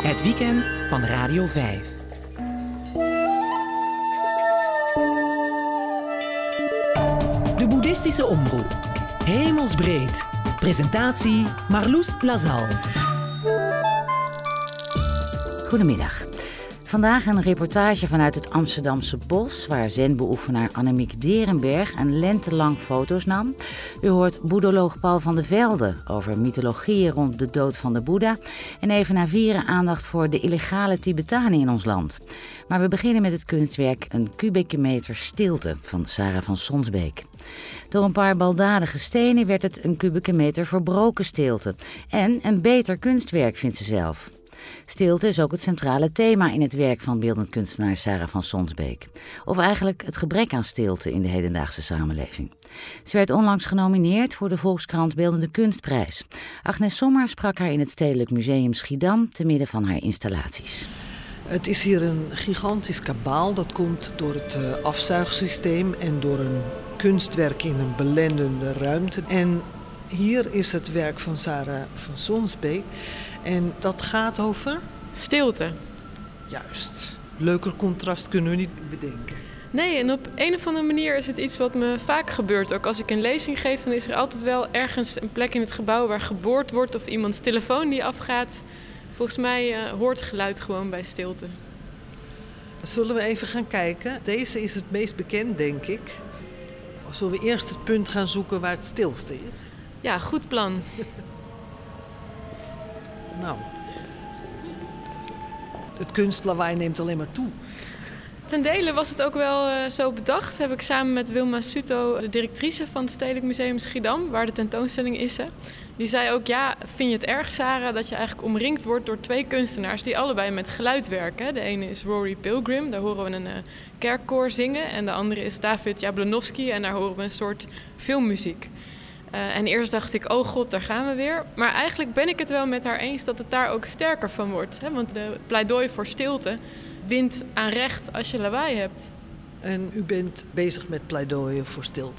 Het weekend van Radio 5. De Boeddhistische Omroep. Hemelsbreed. Presentatie Marloes Lazal. Goedemiddag. Vandaag een reportage vanuit het Amsterdamse Bos, waar zenbeoefenaar Annemiek Derenberg een lentelang foto's nam. U hoort boeddholoog Paul van de Velde over mythologieën rond de dood van de Boeddha. En even na vieren aandacht voor de illegale Tibetanen in ons land. Maar we beginnen met het kunstwerk Een kubieke meter stilte van Sarah van Sonsbeek. Door een paar baldadige stenen werd het een kubieke meter verbroken stilte. En een beter kunstwerk, vindt ze zelf. Stilte is ook het centrale thema in het werk van beeldend kunstenaar Sarah van Sonsbeek. Of eigenlijk het gebrek aan stilte in de hedendaagse samenleving. Ze werd onlangs genomineerd voor de Volkskrant Beeldende Kunstprijs. Agnes Sommer sprak haar in het Stedelijk Museum Schiedam te midden van haar installaties. Het is hier een gigantisch kabaal. Dat komt door het afzuigsysteem en door een kunstwerk in een belendende ruimte. En hier is het werk van Sarah van Sonsbeek. En dat gaat over? Stilte. Juist. Leuker contrast kunnen we niet bedenken. Nee, en op een of andere manier is het iets wat me vaak gebeurt. Ook als ik een lezing geef, dan is er altijd wel ergens een plek in het gebouw waar geboord wordt of iemands telefoon die afgaat. Volgens mij hoort geluid gewoon bij stilte. Zullen we even gaan kijken? Deze is het meest bekend, denk ik. Zullen we eerst het punt gaan zoeken waar het stilste is? Ja, goed plan. Nou, het kunstlawaai neemt alleen maar toe. Ten dele was het ook wel zo bedacht. Heb ik samen met Wilma Suto, de directrice van het Stedelijk Museum Schiedam, waar de tentoonstelling is. Die zei ook, ja, vind je het erg, Sarah, dat je eigenlijk omringd wordt door twee kunstenaars die allebei met geluid werken. De ene is Rory Pilgrim, daar horen we een kerkkoor zingen. En de andere is David Jablonowski en daar horen we een soort filmmuziek. En eerst dacht ik, oh god, daar gaan we weer. Maar eigenlijk ben ik het wel met haar eens dat het daar ook sterker van wordt. Hè? Want de pleidooi voor stilte wint aan recht als je lawaai hebt. En u bent bezig met pleidooien voor stilte?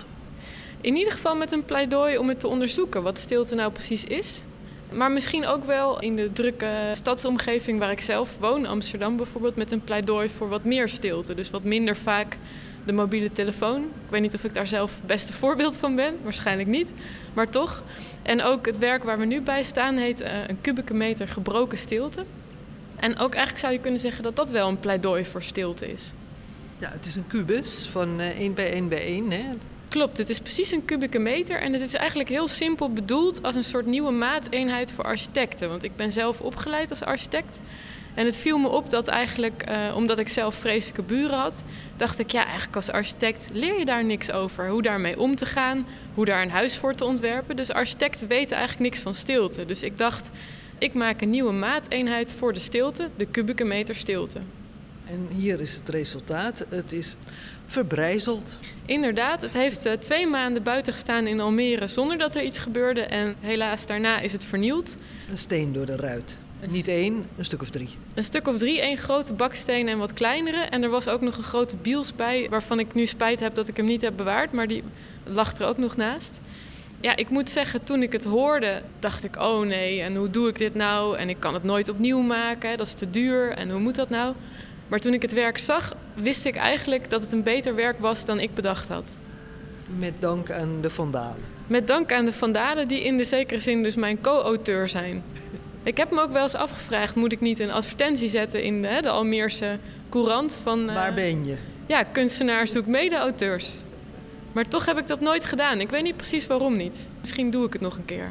In ieder geval met een pleidooi om het te onderzoeken wat stilte nou precies is. Maar misschien ook wel in de drukke stadsomgeving waar ik zelf woon, Amsterdam bijvoorbeeld, met een pleidooi voor wat meer stilte. Dus wat minder vaak de mobiele telefoon. Ik weet niet of ik daar zelf het beste voorbeeld van ben. Waarschijnlijk niet, maar toch. En ook het werk waar we nu bij staan heet Een kubieke meter gebroken stilte. En ook eigenlijk zou je kunnen zeggen dat dat wel een pleidooi voor stilte is. Ja, het is een kubus van 1 bij 1 bij 1, hè? Klopt, het is precies een kubieke meter en het is eigenlijk heel simpel bedoeld als een soort nieuwe maateenheid voor architecten. Want ik ben zelf opgeleid als architect. En het viel me op dat eigenlijk, omdat ik zelf vreselijke buren had, dacht ik, ja, eigenlijk als architect leer je daar niks over. Hoe daarmee om te gaan, hoe daar een huis voor te ontwerpen. Dus architecten weten eigenlijk niks van stilte. Dus ik dacht, ik maak een nieuwe maateenheid voor de stilte, de kubieke meter stilte. En hier is het resultaat. Het is verbrijzeld. Inderdaad, het heeft 2 maanden buiten gestaan in Almere zonder dat er iets gebeurde. En helaas daarna is het vernield. Een steen door de ruit. Niet 1, een stuk of 3. Een stuk of 3, 1 grote baksteen en wat kleinere. En er was ook nog een grote biels bij, waarvan ik nu spijt heb dat ik hem niet heb bewaard. Maar die lag er ook nog naast. Ja, ik moet zeggen, toen ik het hoorde, dacht ik, oh nee, en hoe doe ik dit nou? En ik kan het nooit opnieuw maken, dat is te duur. En hoe moet dat nou? Maar toen ik het werk zag, wist ik eigenlijk dat het een beter werk was dan ik bedacht had. Met dank aan de Vandalen. Met dank aan de Vandalen, die in de zekere zin dus mijn co-auteur zijn. Ik heb me ook wel eens afgevraagd, moet ik niet een advertentie zetten in de Almeerse courant van... Waar ben je? Ja, kunstenaar zoekt mede-auteurs. Maar toch heb ik dat nooit gedaan. Ik weet niet precies waarom niet. Misschien doe ik het nog een keer.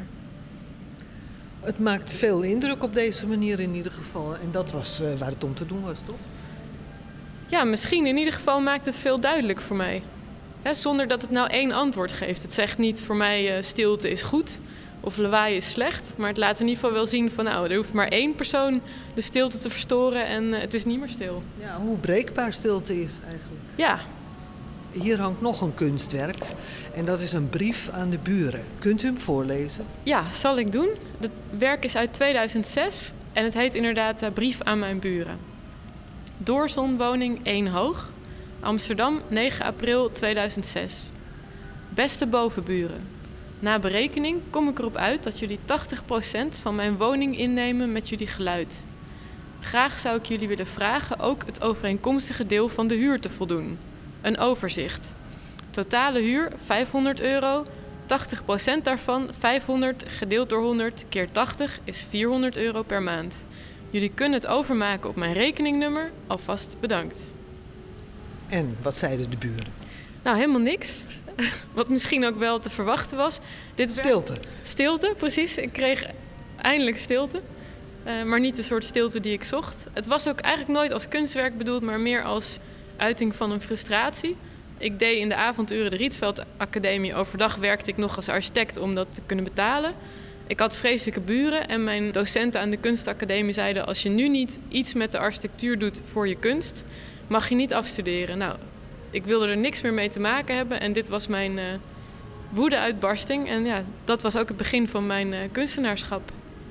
Het maakt veel indruk op deze manier in ieder geval. En dat was waar het om te doen was, toch? Ja, misschien. In ieder geval maakt het veel duidelijk voor mij. Zonder dat het nou 1 antwoord geeft. Het zegt niet voor mij stilte is goed of lawaai is slecht. Maar het laat in ieder geval wel zien van nou, er hoeft maar 1 persoon de stilte te verstoren en het is niet meer stil. Ja, hoe breekbaar stilte is eigenlijk. Ja. Hier hangt nog een kunstwerk en dat is een brief aan de buren. Kunt u hem voorlezen? Ja, zal ik doen. Het werk is uit 2006 en het heet inderdaad Brief aan mijn buren. Doorzonwoning 1 Hoog, Amsterdam, 9 april 2006. Beste bovenburen, na berekening kom ik erop uit dat jullie 80% van mijn woning innemen met jullie geluid. Graag zou ik jullie willen vragen ook het overeenkomstige deel van de huur te voldoen. Een overzicht. Totale huur €500. 80% daarvan, 500 gedeeld door 100 keer 80 is €400 per maand. Jullie kunnen het overmaken op mijn rekeningnummer. Alvast bedankt. En wat zeiden de buren? Nou, helemaal niks. Wat misschien ook wel te verwachten was. Stilte. Stilte, precies. Ik kreeg eindelijk stilte. Maar niet de soort stilte die ik zocht. Het was ook eigenlijk nooit als kunstwerk bedoeld, maar meer als uiting van een frustratie. Ik deed in de avonduren de Rietveld Academie. Overdag werkte ik nog als architect om dat te kunnen betalen. Ik had vreselijke buren en mijn docenten aan de kunstacademie zeiden: als je nu niet iets met de architectuur doet voor je kunst, mag je niet afstuderen. Nou, ik wilde er niks meer mee te maken hebben en dit was mijn woede-uitbarsting. En ja, dat was ook het begin van mijn kunstenaarschap.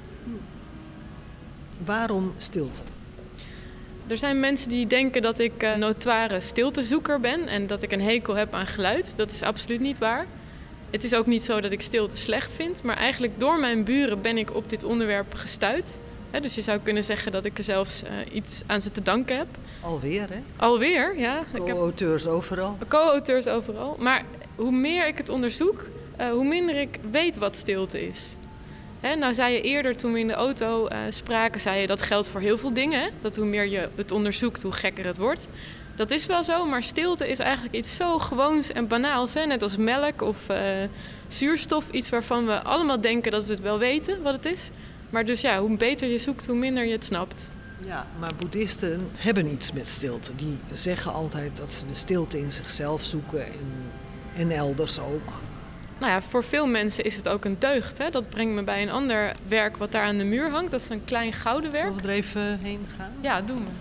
Waarom stilte? Er zijn mensen die denken dat ik notoire stiltezoeker ben en dat ik een hekel heb aan geluid. Dat is absoluut niet waar. Het is ook niet zo dat ik stilte slecht vind, maar eigenlijk door mijn buren ben ik op dit onderwerp gestuit. Dus je zou kunnen zeggen dat ik er zelfs iets aan ze te danken heb. Alweer, hè? Alweer, ja. Co-auteurs overal. Co-auteurs overal. Maar hoe meer ik het onderzoek, hoe minder ik weet wat stilte is. Nou zei je eerder, toen we in de auto spraken, zei je dat geldt voor heel veel dingen. Hè? Dat hoe meer je het onderzoekt, hoe gekker het wordt. Dat is wel zo, maar stilte is eigenlijk iets zo gewoons en banaals. Hè? Net als melk of zuurstof. Iets waarvan we allemaal denken dat we het wel weten wat het is. Maar dus ja, hoe beter je zoekt, hoe minder je het snapt. Ja, maar boeddhisten hebben iets met stilte. Die zeggen altijd dat ze de stilte in zichzelf zoeken en elders ook. Nou ja, voor veel mensen is het ook een deugd. Hè? Dat brengt me bij een ander werk wat daar aan de muur hangt. Dat is een klein gouden werk. Zullen we er even heen gaan? Ja, doen we.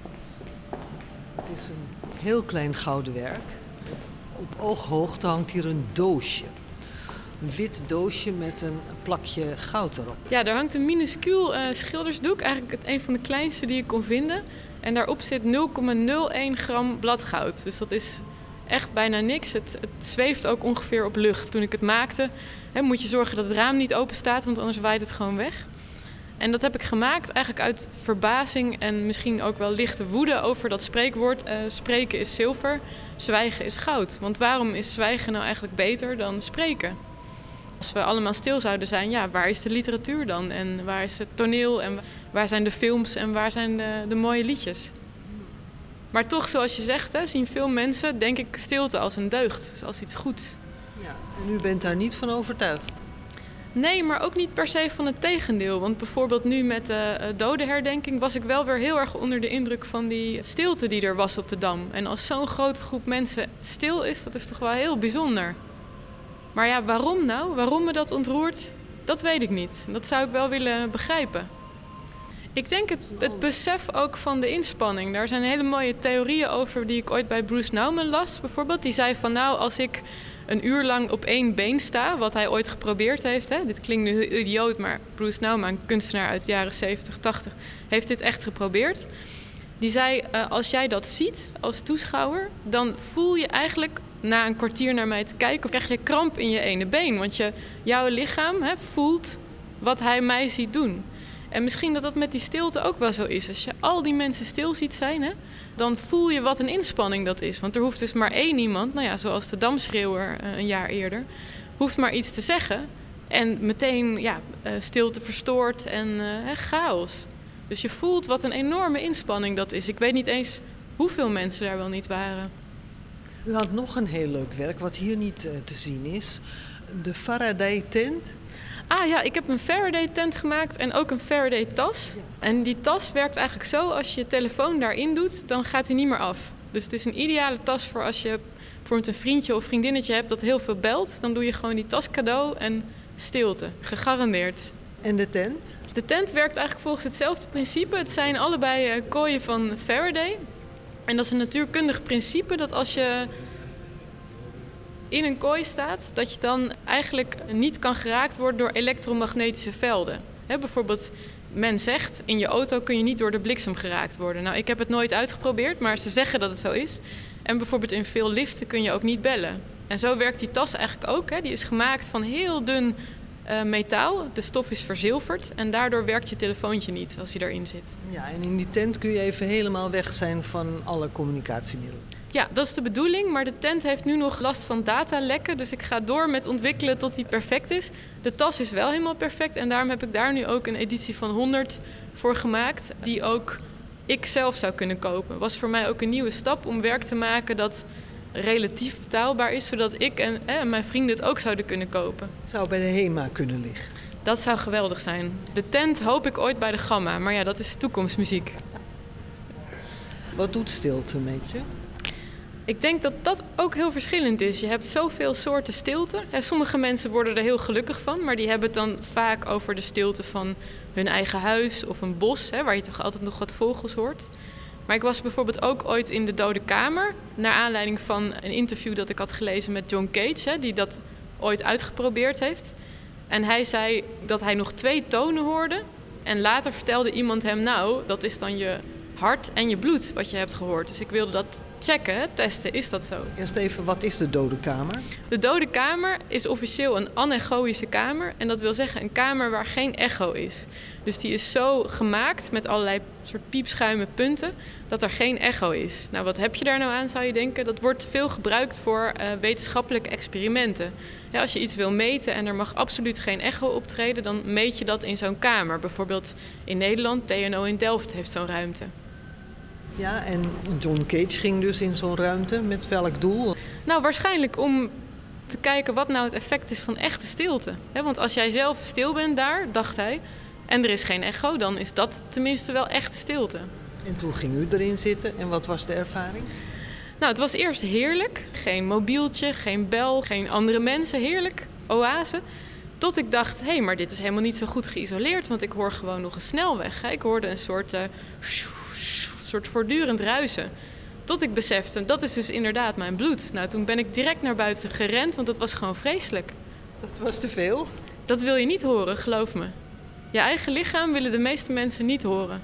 Het is een heel klein gouden werk. Op ooghoogte hangt hier een doosje. Een wit doosje met een plakje goud erop. Ja, daar hangt een minuscuul schildersdoek. Eigenlijk een van de kleinste die ik kon vinden. En daarop zit 0,01 gram bladgoud. Dus dat is echt bijna niks. Het zweeft ook ongeveer op lucht. Toen ik het maakte, moet je zorgen dat het raam niet open staat, want anders waait het gewoon weg. En dat heb ik gemaakt eigenlijk uit verbazing en misschien ook wel lichte woede over dat spreekwoord. Spreken is zilver, zwijgen is goud. Want waarom is zwijgen nou eigenlijk beter dan spreken? Als we allemaal stil zouden zijn, ja, waar is de literatuur dan? En waar is het toneel? En waar zijn de films? En waar zijn de mooie liedjes? Maar toch, zoals je zegt, zien veel mensen, denk ik, stilte als een deugd. Dus als iets goeds. Ja, en u bent daar niet van overtuigd? Nee, maar ook niet per se van het tegendeel. Want bijvoorbeeld nu met de dodenherdenking was ik wel weer heel erg onder de indruk van die stilte die er was op de Dam. En als zo'n grote groep mensen stil is, dat is toch wel heel bijzonder. Maar ja, waarom nou? Waarom me dat ontroert, dat weet ik niet. Dat zou ik wel willen begrijpen. Ik denk het besef ook van de inspanning. Daar zijn hele mooie theorieën over die ik ooit bij Bruce Nauman las. Bijvoorbeeld, die zei van nou, als ik een uur lang op één been sta, wat hij ooit geprobeerd heeft. Hè? Dit klinkt nu idioot, maar Bruce Nauman, kunstenaar uit de jaren 70, 80, heeft dit echt geprobeerd. Die zei, als jij dat ziet als toeschouwer, dan voel je eigenlijk na een kwartier naar mij te kijken, of krijg je kramp in je ene been. Want jouw lichaam voelt wat hij mij ziet doen. En misschien dat met die stilte ook wel zo is. Als je al die mensen stil ziet zijn, dan voel je wat een inspanning dat is. Want er hoeft dus maar één iemand, nou ja, zoals de Damschreeuwer een jaar eerder, hoeft maar iets te zeggen. En meteen stilte verstoort en chaos. Dus je voelt wat een enorme inspanning dat is. Ik weet niet eens hoeveel mensen daar wel niet waren. U had nog een heel leuk werk wat hier niet te zien is. De Faraday tent. Ah ja, ik heb een Faraday tent gemaakt en ook een Faraday tas. Ja. En die tas werkt eigenlijk zo, als je je telefoon daarin doet, dan gaat hij niet meer af. Dus het is een ideale tas voor als je bijvoorbeeld een vriendje of vriendinnetje hebt dat heel veel belt. Dan doe je gewoon die tas cadeau en stilte, gegarandeerd. En de tent? De tent werkt eigenlijk volgens hetzelfde principe. Het zijn allebei kooien van Faraday. En dat is een natuurkundig principe dat als je in een kooi staat, dat je dan eigenlijk niet kan geraakt worden door elektromagnetische velden. Bijvoorbeeld, men zegt, in je auto kun je niet door de bliksem geraakt worden. Nou, ik heb het nooit uitgeprobeerd, maar ze zeggen dat het zo is. En bijvoorbeeld in veel liften kun je ook niet bellen. En zo werkt die tas eigenlijk ook. Die is gemaakt van heel dun metaal. De stof is verzilverd en daardoor werkt je telefoontje niet als hij erin zit. Ja, en in die tent kun je even helemaal weg zijn van alle communicatiemiddelen. Ja, dat is de bedoeling, maar de tent heeft nu nog last van datalekken. Dus ik ga door met ontwikkelen tot die perfect is. De tas is wel helemaal perfect en daarom heb ik daar nu ook een editie van 100 voor gemaakt. Die ook ik zelf zou kunnen kopen. Was voor mij ook een nieuwe stap om werk te maken dat relatief betaalbaar is. Zodat ik en mijn vrienden het ook zouden kunnen kopen. Het zou bij de HEMA kunnen liggen. Dat zou geweldig zijn. De tent hoop ik ooit bij de Gamma, maar ja, dat is toekomstmuziek. Wat doet stilte met je? Ik denk dat dat ook heel verschillend is. Je hebt zoveel soorten stilte. Sommige mensen worden er heel gelukkig van, maar die hebben het dan vaak over de stilte van hun eigen huis of een bos, waar je toch altijd nog wat vogels hoort. Maar ik was bijvoorbeeld ook ooit in de Dode Kamer, naar aanleiding van een interview dat ik had gelezen met John Cage, die dat ooit uitgeprobeerd heeft. En hij zei dat hij nog 2 tonen hoorde. En later vertelde iemand hem, nou, dat is dan je hart en je bloed wat je hebt gehoord. Dus ik wilde dat checken, testen, is dat zo? Eerst even, wat is de Dode Kamer? De Dode Kamer is officieel een anechoïsche kamer. En dat wil zeggen een kamer waar geen echo is. Dus die is zo gemaakt met allerlei soort piepschuime punten dat er geen echo is. Nou, wat heb je daar nou aan, zou je denken? Dat wordt veel gebruikt voor wetenschappelijke experimenten. Ja, als je iets wil meten en er mag absoluut geen echo optreden, dan meet je dat in zo'n kamer. Bijvoorbeeld in Nederland, TNO in Delft heeft zo'n ruimte. Ja, en John Cage ging dus in zo'n ruimte. Met welk doel? Nou, waarschijnlijk om te kijken wat nou het effect is van echte stilte. Want als jij zelf stil bent daar, dacht hij, en er is geen echo, dan is dat tenminste wel echte stilte. En toen ging u erin zitten. En wat was de ervaring? Nou, het was eerst heerlijk. Geen mobieltje, geen bel, geen andere mensen. Heerlijk, oase. Tot ik dacht, hé, maar dit is helemaal niet zo goed geïsoleerd, want ik hoor gewoon nog een snelweg. Ik hoorde een soort voortdurend ruisen. Tot ik besefte, dat is dus inderdaad mijn bloed. Nou, toen ben ik direct naar buiten gerend, want dat was gewoon vreselijk. Dat was te veel? Dat wil je niet horen, geloof me. Je eigen lichaam willen de meeste mensen niet horen.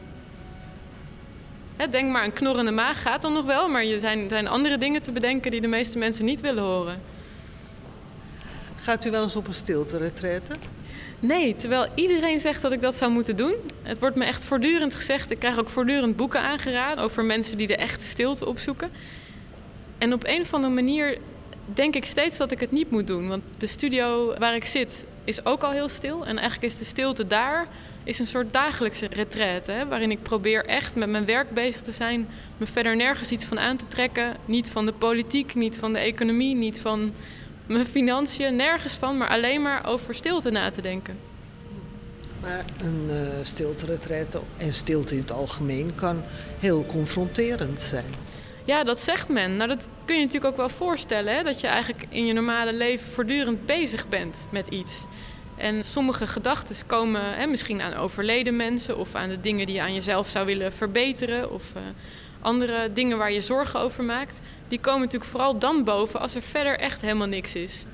Denk maar, een knorrende maag gaat dan nog wel, maar er zijn andere dingen te bedenken die de meeste mensen niet willen horen. Gaat u wel eens op een stilte-retraite? Nee, terwijl iedereen zegt dat ik dat zou moeten doen. Het wordt me echt voortdurend gezegd. Ik krijg ook voortdurend boeken aangeraden over mensen die de echte stilte opzoeken. En op een of andere manier denk ik steeds dat ik het niet moet doen. Want de studio waar ik zit is ook al heel stil. En eigenlijk is de stilte daar is een soort dagelijkse retraite. Waarin ik probeer echt met mijn werk bezig te zijn. Me verder nergens iets van aan te trekken. Niet van de politiek, niet van de economie, niet van mijn financiën, nergens van, maar alleen maar over stilte na te denken. Maar een stilte-retraite en stilte in het algemeen kan heel confronterend zijn. Ja, dat zegt men. Nou, dat kun je natuurlijk ook wel voorstellen, hè? Dat je eigenlijk in je normale leven voortdurend bezig bent met iets. En sommige gedachten komen misschien aan overleden mensen of aan de dingen die je aan jezelf zou willen verbeteren of andere dingen waar je zorgen over maakt. Die komen natuurlijk vooral dan boven als er verder echt helemaal niks is.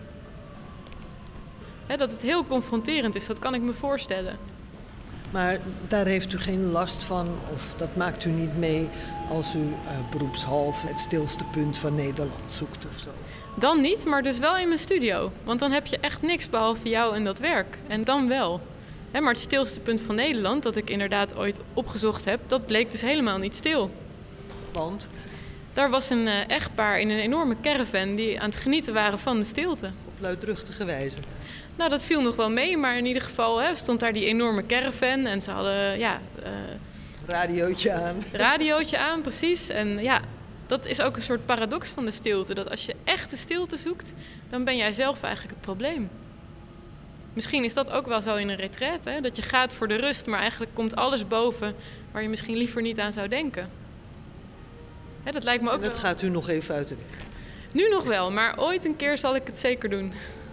Dat het heel confronterend is, dat kan ik me voorstellen. Maar daar heeft u geen last van, of dat maakt u niet mee als u beroepshalve het stilste punt van Nederland zoekt of zo? Dan niet, maar dus wel in mijn studio. Want dan heb je echt niks behalve jou en dat werk. En dan wel. Maar het stilste punt van Nederland, dat ik inderdaad ooit opgezocht heb, dat bleek dus helemaal niet stil. Want? Daar was een echtpaar in een enorme caravan die aan het genieten waren van de stilte. Op luidruchtige wijze? Nou, dat viel nog wel mee, maar in ieder geval stond daar die enorme caravan en ze hadden, radiootje aan. Radiootje aan, precies. En ja, dat is ook een soort paradox van de stilte. Dat als je echte stilte zoekt, dan ben jij zelf eigenlijk het probleem. Misschien is dat ook wel zo in een retraite, hè? Dat je gaat voor de rust, maar eigenlijk komt alles boven waar je misschien liever niet aan zou denken. Dat lijkt me ook en dat wel. gaat u nog even uit de weg? Nu nog wel, maar ooit een keer zal ik het zeker doen.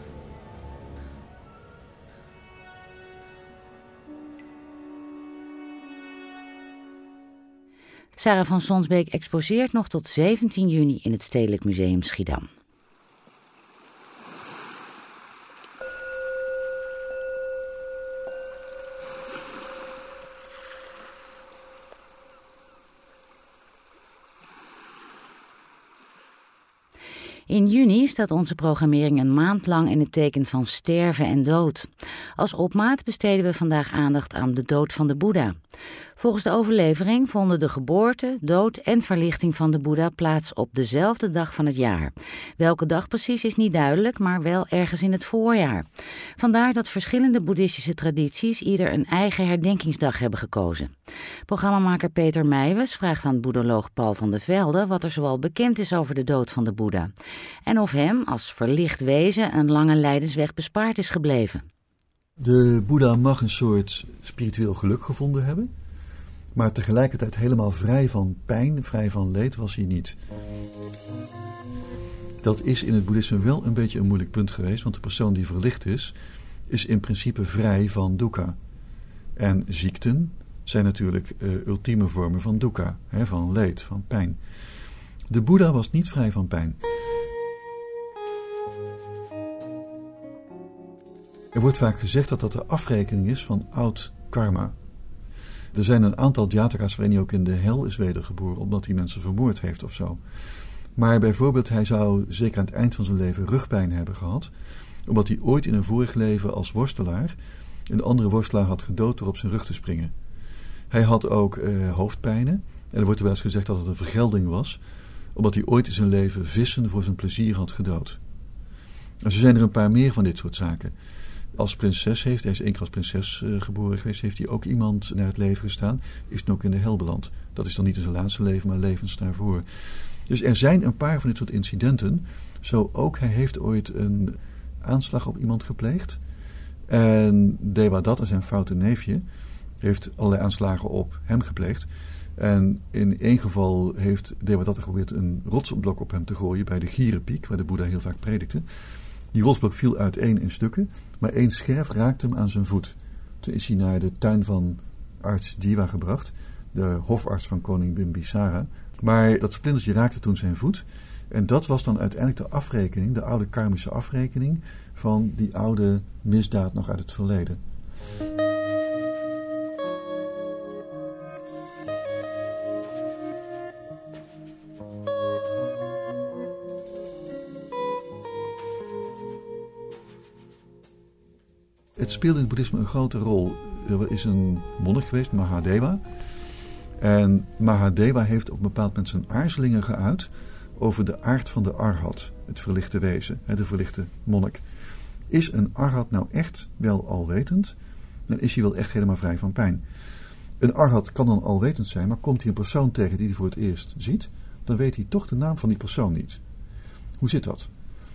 Sarah van Sonsbeek exposeert nog tot 17 juni in het Stedelijk Museum Schiedam. In juni staat onze programmering een maand lang in het teken van sterven en dood. Als opmaat besteden we vandaag aandacht aan de dood van de Boeddha. Volgens de overlevering vonden de geboorte, dood en verlichting van de Boeddha plaats op dezelfde dag van het jaar. Welke dag precies is niet duidelijk, maar wel ergens in het voorjaar. Vandaar dat verschillende boeddhistische tradities ieder een eigen herdenkingsdag hebben gekozen. Programmamaker Peter Meijwes vraagt aan boeddholoog Paul van de Velde wat er zoal bekend is over de dood van de Boeddha. En of hem als verlicht wezen een lange lijdensweg bespaard is gebleven. De Boeddha mag een soort spiritueel geluk gevonden hebben, maar tegelijkertijd helemaal vrij van pijn, vrij van leed was hij niet. Dat is in het boeddhisme wel een beetje een moeilijk punt geweest, want de persoon die verlicht is in principe vrij van dukkha. En ziekten zijn natuurlijk ultieme vormen van dukkha, van leed, van pijn. De Boeddha was niet vrij van pijn. Er wordt vaak gezegd dat dat de afrekening is van oud karma. Er zijn een aantal jataka's waarin hij ook in de hel is wedergeboren, omdat hij mensen vermoord heeft of zo. Maar bijvoorbeeld, hij zou zeker aan het eind van zijn leven rugpijn hebben gehad, omdat hij ooit in een vorig leven als worstelaar een andere worstelaar had gedood door op zijn rug te springen. Hij had ook hoofdpijnen, en er wordt er wel eens gezegd dat het een vergelding was, omdat hij ooit in zijn leven vissen voor zijn plezier had gedood. En zo zijn er een paar meer van dit soort zaken. Als prinses hij is 1 keer als prinses geboren geweest, heeft hij ook iemand naar het leven gestaan, is dan ook in de hel beland. Dat is dan niet in zijn laatste leven, maar levens daarvoor. Dus er zijn een paar van dit soort incidenten. Zo ook, hij heeft ooit een aanslag op iemand gepleegd. En Devadatta, zijn foute neefje, heeft allerlei aanslagen op hem gepleegd. En in 1 geval heeft Devadatta geprobeerd een rotsblok op hem te gooien bij de Gierenpiek, waar de Boeddha heel vaak predikte. Die rotsblok viel uiteen in stukken, maar 1 scherf raakte hem aan zijn voet. Toen is hij naar de tuin van arts Jiva gebracht, de hofarts van koning Bimbisara. Maar dat splintertje raakte toen zijn voet. En dat was dan uiteindelijk de afrekening, de oude karmische afrekening van die oude misdaad nog uit het verleden. Het speelde in het boeddhisme een grote rol. Er is een monnik geweest, Mahadeva. En Mahadeva heeft op een bepaald moment zijn aarzelingen geuit over de aard van de arhat, het verlichte wezen, de verlichte monnik. Is een arhat nou echt wel alwetend? Dan is hij wel echt helemaal vrij van pijn. Een arhat kan dan alwetend zijn, maar komt hij een persoon tegen die hij voor het eerst ziet, dan weet hij toch de naam van die persoon niet. Hoe zit dat?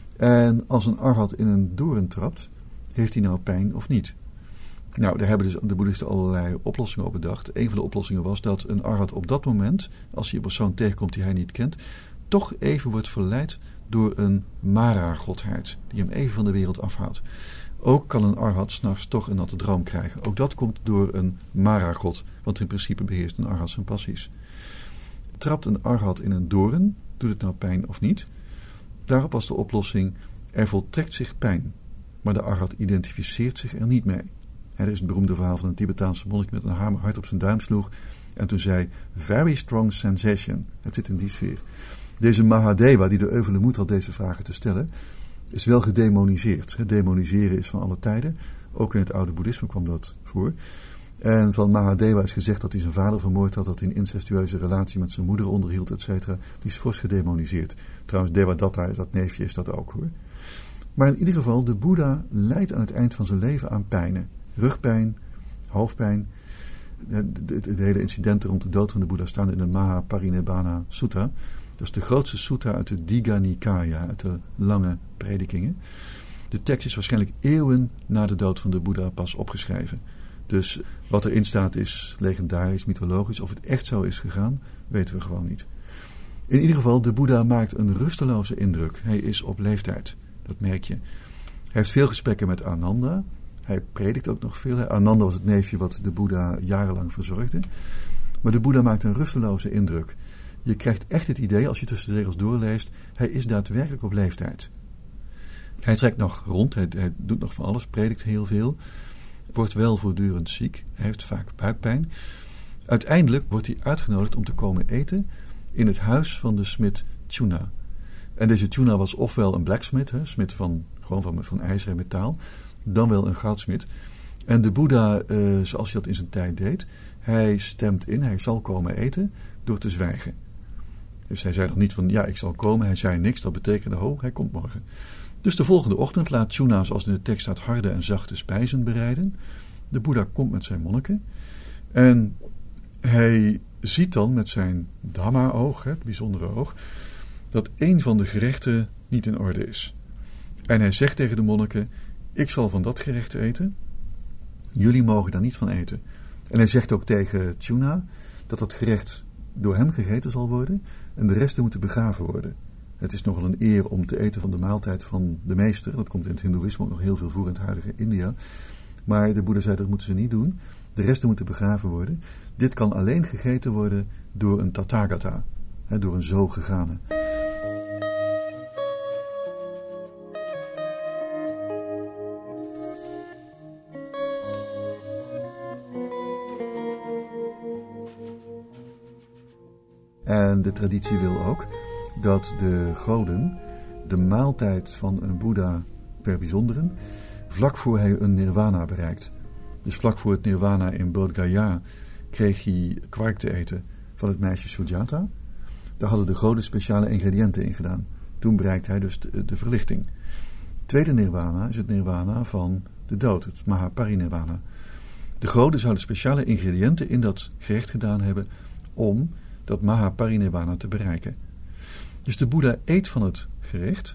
En als een arhat in een doorn trapt, heeft hij nou pijn of niet? Nou, daar hebben dus de boeddhisten allerlei oplossingen op bedacht. Een van de oplossingen was dat een arhat op dat moment, als hij een persoon tegenkomt die hij niet kent, toch even wordt verleid door een Mara-godheid, die hem even van de wereld afhoudt. Ook kan een arhat 's nachts toch een natte droom krijgen. Ook dat komt door een Mara-god, want in principe beheerst een arhat zijn passies. Trapt een arhat in een doorn, doet het nou pijn of niet? Daarop was de oplossing, er voltrekt zich pijn, maar de arhat identificeert zich er niet mee. Er is het beroemde verhaal van een Tibetaanse monnik met een hamer hard op zijn duim sloeg en toen zei, very strong sensation. Het zit in die sfeer. Deze Mahadeva, die de euvele moed had deze vragen te stellen, is wel gedemoniseerd. Demoniseren is van alle tijden. Ook in het oude boeddhisme kwam dat voor. En van Mahadeva is gezegd dat hij zijn vader vermoord had, dat hij een incestueuze relatie met zijn moeder onderhield, etc. Die is fors gedemoniseerd. Trouwens, Devadatta, dat neefje, is dat ook hoor. Maar in ieder geval, de Boeddha lijdt aan het eind van zijn leven aan pijnen. Rugpijn, hoofdpijn. Het hele incident rond de dood van de Boeddha staan in de Mahaparinibbana Sutta. Dat is de grootste sutta uit de Digha Nikaya, uit de lange predikingen. De tekst is waarschijnlijk eeuwen na de dood van de Boeddha pas opgeschreven. Dus wat erin staat is legendarisch, mythologisch. Of het echt zo is gegaan, weten we gewoon niet. In ieder geval, de Boeddha maakt een rusteloze indruk. Hij is op leeftijd, dat merk je. Hij heeft veel gesprekken met Ananda. Hij predikt ook nog veel. Ananda was het neefje wat de Boeddha jarenlang verzorgde. Maar de Boeddha maakt een rusteloze indruk. Je krijgt echt het idee, als je tussen de regels doorleest, hij is daadwerkelijk op leeftijd. Hij trekt nog rond, hij doet nog van alles, predikt heel veel. Wordt wel voortdurend ziek, hij heeft vaak buikpijn. Uiteindelijk wordt hij uitgenodigd om te komen eten in het huis van de smid Chuna. En deze Tuna was ofwel een blacksmith, smid van ijzer en metaal, dan wel een goudsmid. En de Boeddha, zoals hij dat in zijn tijd deed, hij stemt in, hij zal komen eten door te zwijgen. Dus hij zei nog niet van, ja, ik zal komen. Hij zei niks, dat betekende, hij komt morgen. Dus de volgende ochtend laat Tuna, zoals in de tekst staat, harde en zachte spijzen bereiden. De Boeddha komt met zijn monniken. En hij ziet dan met zijn Dhamma-oog, het bijzondere oog, dat één van de gerechten niet in orde is. En hij zegt tegen de monniken, ik zal van dat gerecht eten. Jullie mogen daar niet van eten. En hij zegt ook tegen Tuna dat dat gerecht door hem gegeten zal worden en de resten moeten begraven worden. Het is nogal een eer om te eten van de maaltijd van de meester. Dat komt in het hindoeïsme ook nog heel veel voor in het huidige India. Maar de Boeddha zei dat moeten ze niet doen. De resten moeten begraven worden. Dit kan alleen gegeten worden door een Tathagata, door een zo gegane. En de traditie wil ook dat de goden de maaltijd van een Boeddha verbijzonderen vlak voor hij een nirvana bereikt. Dus vlak voor het nirvana in Bodh Gaya kreeg hij kwark te eten van het meisje Sujata. Daar hadden de goden speciale ingrediënten in gedaan. Toen bereikte hij dus de verlichting. Het tweede nirvana is het nirvana van de dood, het Mahaparinirvana. De goden zouden speciale ingrediënten in dat gerecht gedaan hebben om dat Mahaparinirvana te bereiken. Dus de Boeddha eet van het gerecht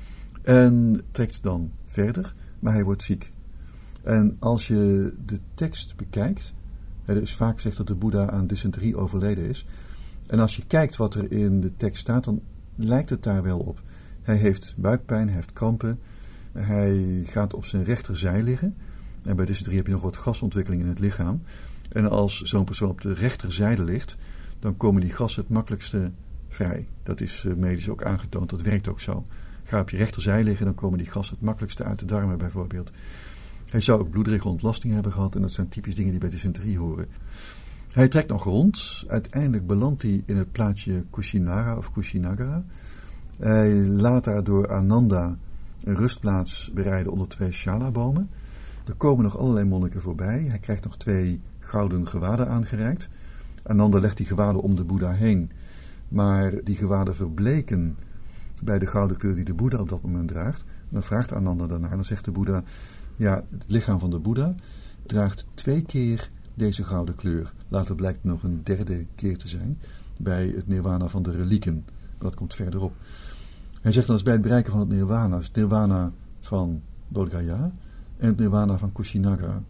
en trekt dan verder, maar hij wordt ziek. En als je de tekst bekijkt, er is vaak gezegd dat de Boeddha aan dysenterie overleden is. En als je kijkt wat er in de tekst staat, dan lijkt het daar wel op. Hij heeft buikpijn, hij heeft krampen, hij gaat op zijn rechterzij liggen. En bij dysenterie heb je nog wat gasontwikkeling in het lichaam. En als zo'n persoon op de rechterzijde ligt, dan komen die gassen het makkelijkste vrij. Dat is medisch ook aangetoond, dat werkt ook zo. Ga op je rechterzij liggen, dan komen die gassen het makkelijkste uit de darmen bijvoorbeeld. Hij zou ook bloederige ontlasting hebben gehad en dat zijn typisch dingen die bij dysenterie horen. Hij trekt nog rond. Uiteindelijk belandt hij in het plaatsje Kushinara of Kushinagara. Hij laat daar door Ananda een rustplaats bereiden onder 2 shala-bomen. Er komen nog allerlei monniken voorbij. Hij krijgt nog 2 gouden gewaden aangereikt. Ananda legt die gewaden om de Boeddha heen. Maar die gewaden verbleken bij de gouden kleur die de Boeddha op dat moment draagt. Dan vraagt Ananda daarna en dan zegt de Boeddha, ja, het lichaam van de Boeddha draagt 2 keer deze gouden kleur. Later blijkt nog een 3e keer te zijn bij het nirvana van de relieken. Maar dat komt verderop. Hij zegt dan eens bij het bereiken van het nirvana van Bodh Gaya en het nirvana van Kushinagara.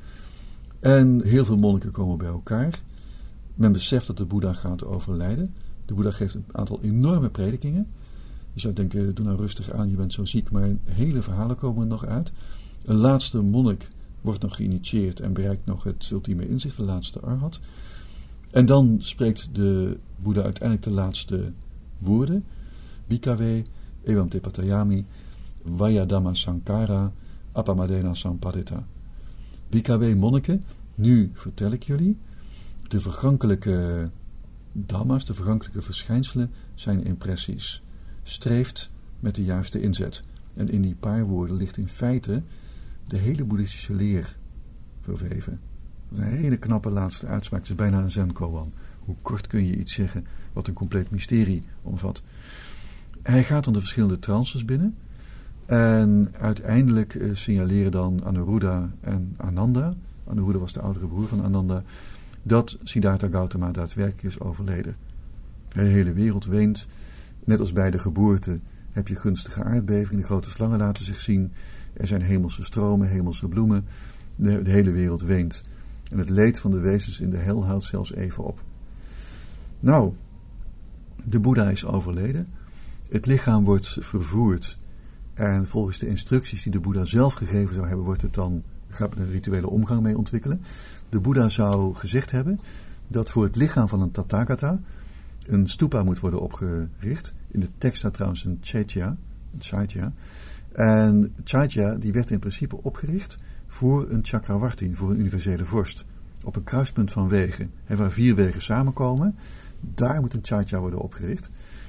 En heel veel monniken komen bij elkaar. Men beseft dat de Boeddha gaat overlijden. De Boeddha geeft een aantal enorme predikingen. Je zou denken, doe nou rustig aan, je bent zo ziek. Maar hele verhalen komen er nog uit. Een laatste monnik wordt nog geïnitieerd en bereikt nog het ultieme inzicht, de laatste arhat. En dan spreekt de Boeddha uiteindelijk de laatste woorden. Bhikkhave, evam te patayami, vayadhamma sankara, apamadena sampadita. Bhikkhave, monniken, nu vertel ik jullie, de vergankelijke dhamma's, de vergankelijke verschijnselen zijn impressies. Streeft met de juiste inzet. En in die paar woorden ligt in feite de hele boeddhistische leer verweven. Dat is een hele knappe laatste uitspraak. Het is bijna een zen-koan. Hoe kort kun je iets zeggen wat een compleet mysterie omvat. Hij gaat dan de verschillende trances binnen. En uiteindelijk signaleren dan Anuruddha en Ananda. Anuruddha was de oudere broer van Ananda. Dat Siddhartha Gautama daadwerkelijk is overleden. De hele wereld weent. Net als bij de geboorte heb je gunstige aardbevingen. De grote slangen laten zich zien. Er zijn hemelse stromen, hemelse bloemen. De hele wereld weent. En het leed van de wezens in de hel houdt zelfs even op. Nou, de Boeddha is overleden. Het lichaam wordt vervoerd. En volgens de instructies die de Boeddha zelf gegeven zou hebben, gaat men een rituele omgang mee ontwikkelen. De Boeddha zou gezegd hebben dat voor het lichaam van een Tathagata een stupa moet worden opgericht. In de tekst staat trouwens een chaitya. En chaitya die werd in principe opgericht voor een chakravartin, voor een universele vorst. Op een kruispunt van wegen. Waar 4 wegen samenkomen, daar moet een chaitya worden opgericht.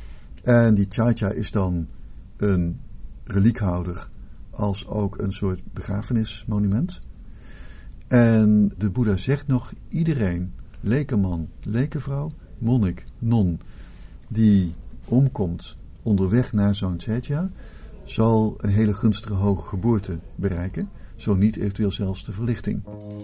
En die Chaitya is dan een reliekhouder als ook een soort begrafenismonument. En de Boeddha zegt nog, iedereen, lekenman, lekenvrouw, monnik, non, die omkomt onderweg naar zo'n Chaitya, zal een hele gunstige hoge geboorte bereiken, zo niet eventueel zelfs de verlichting.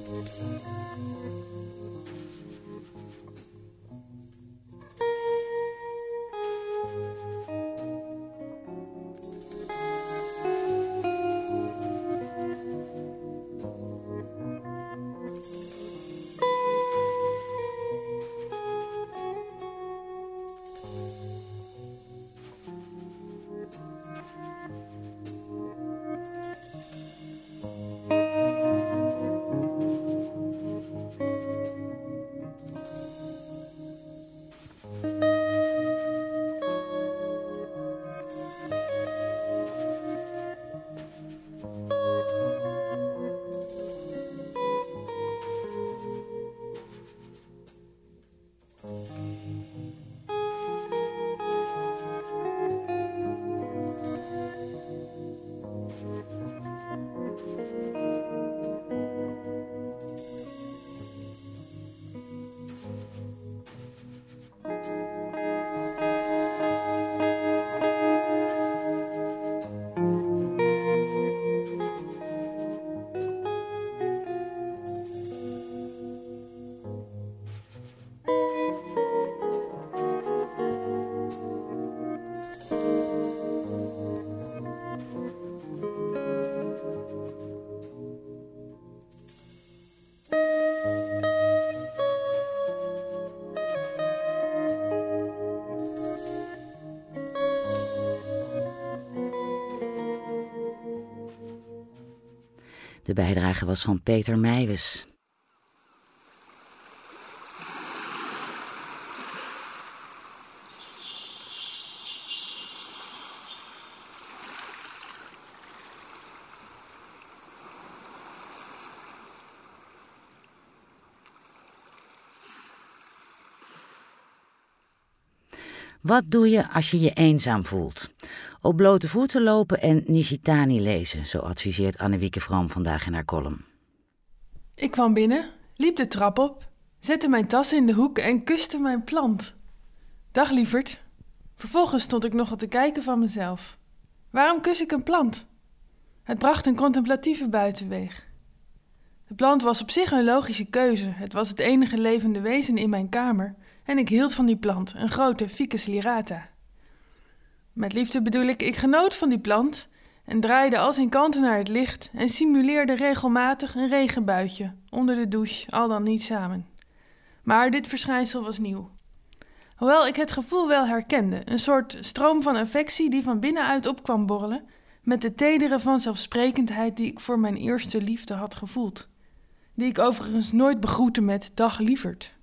De bijdrage was van Peter Meijwes. Wat doe je als je je eenzaam voelt? Op blote voeten lopen en Nishitani lezen, zo adviseert Annewieke Vroom vandaag in haar column. Ik kwam binnen, liep de trap op, zette mijn tas in de hoek en kuste mijn plant. Dag lieverd. Vervolgens stond ik nogal te kijken van mezelf. Waarom kus ik een plant? Het bracht een contemplatieve bui teweeg. De plant was op zich een logische keuze. Het was het enige levende wezen in mijn kamer en ik hield van die plant, een grote Ficus lyrata. Met liefde bedoel ik genoot van die plant en draaide al zijn kanten naar het licht en simuleerde regelmatig een regenbuitje, onder de douche, al dan niet samen. Maar dit verschijnsel was nieuw. Hoewel ik het gevoel wel herkende, een soort stroom van affectie die van binnenuit op kwam borrelen, met de tedere vanzelfsprekendheid die ik voor mijn eerste liefde had gevoeld. Die ik overigens nooit begroette met dag lieverd.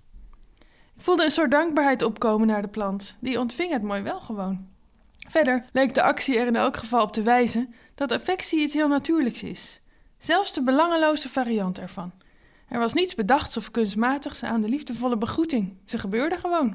Ik voelde een soort dankbaarheid opkomen naar de plant, die ontving het mooi wel gewoon. Verder leek de actie er in elk geval op te wijzen dat affectie iets heel natuurlijks is. Zelfs de belangeloze variant ervan. Er was niets bedachts of kunstmatigs aan de liefdevolle begroeting. Ze gebeurde gewoon.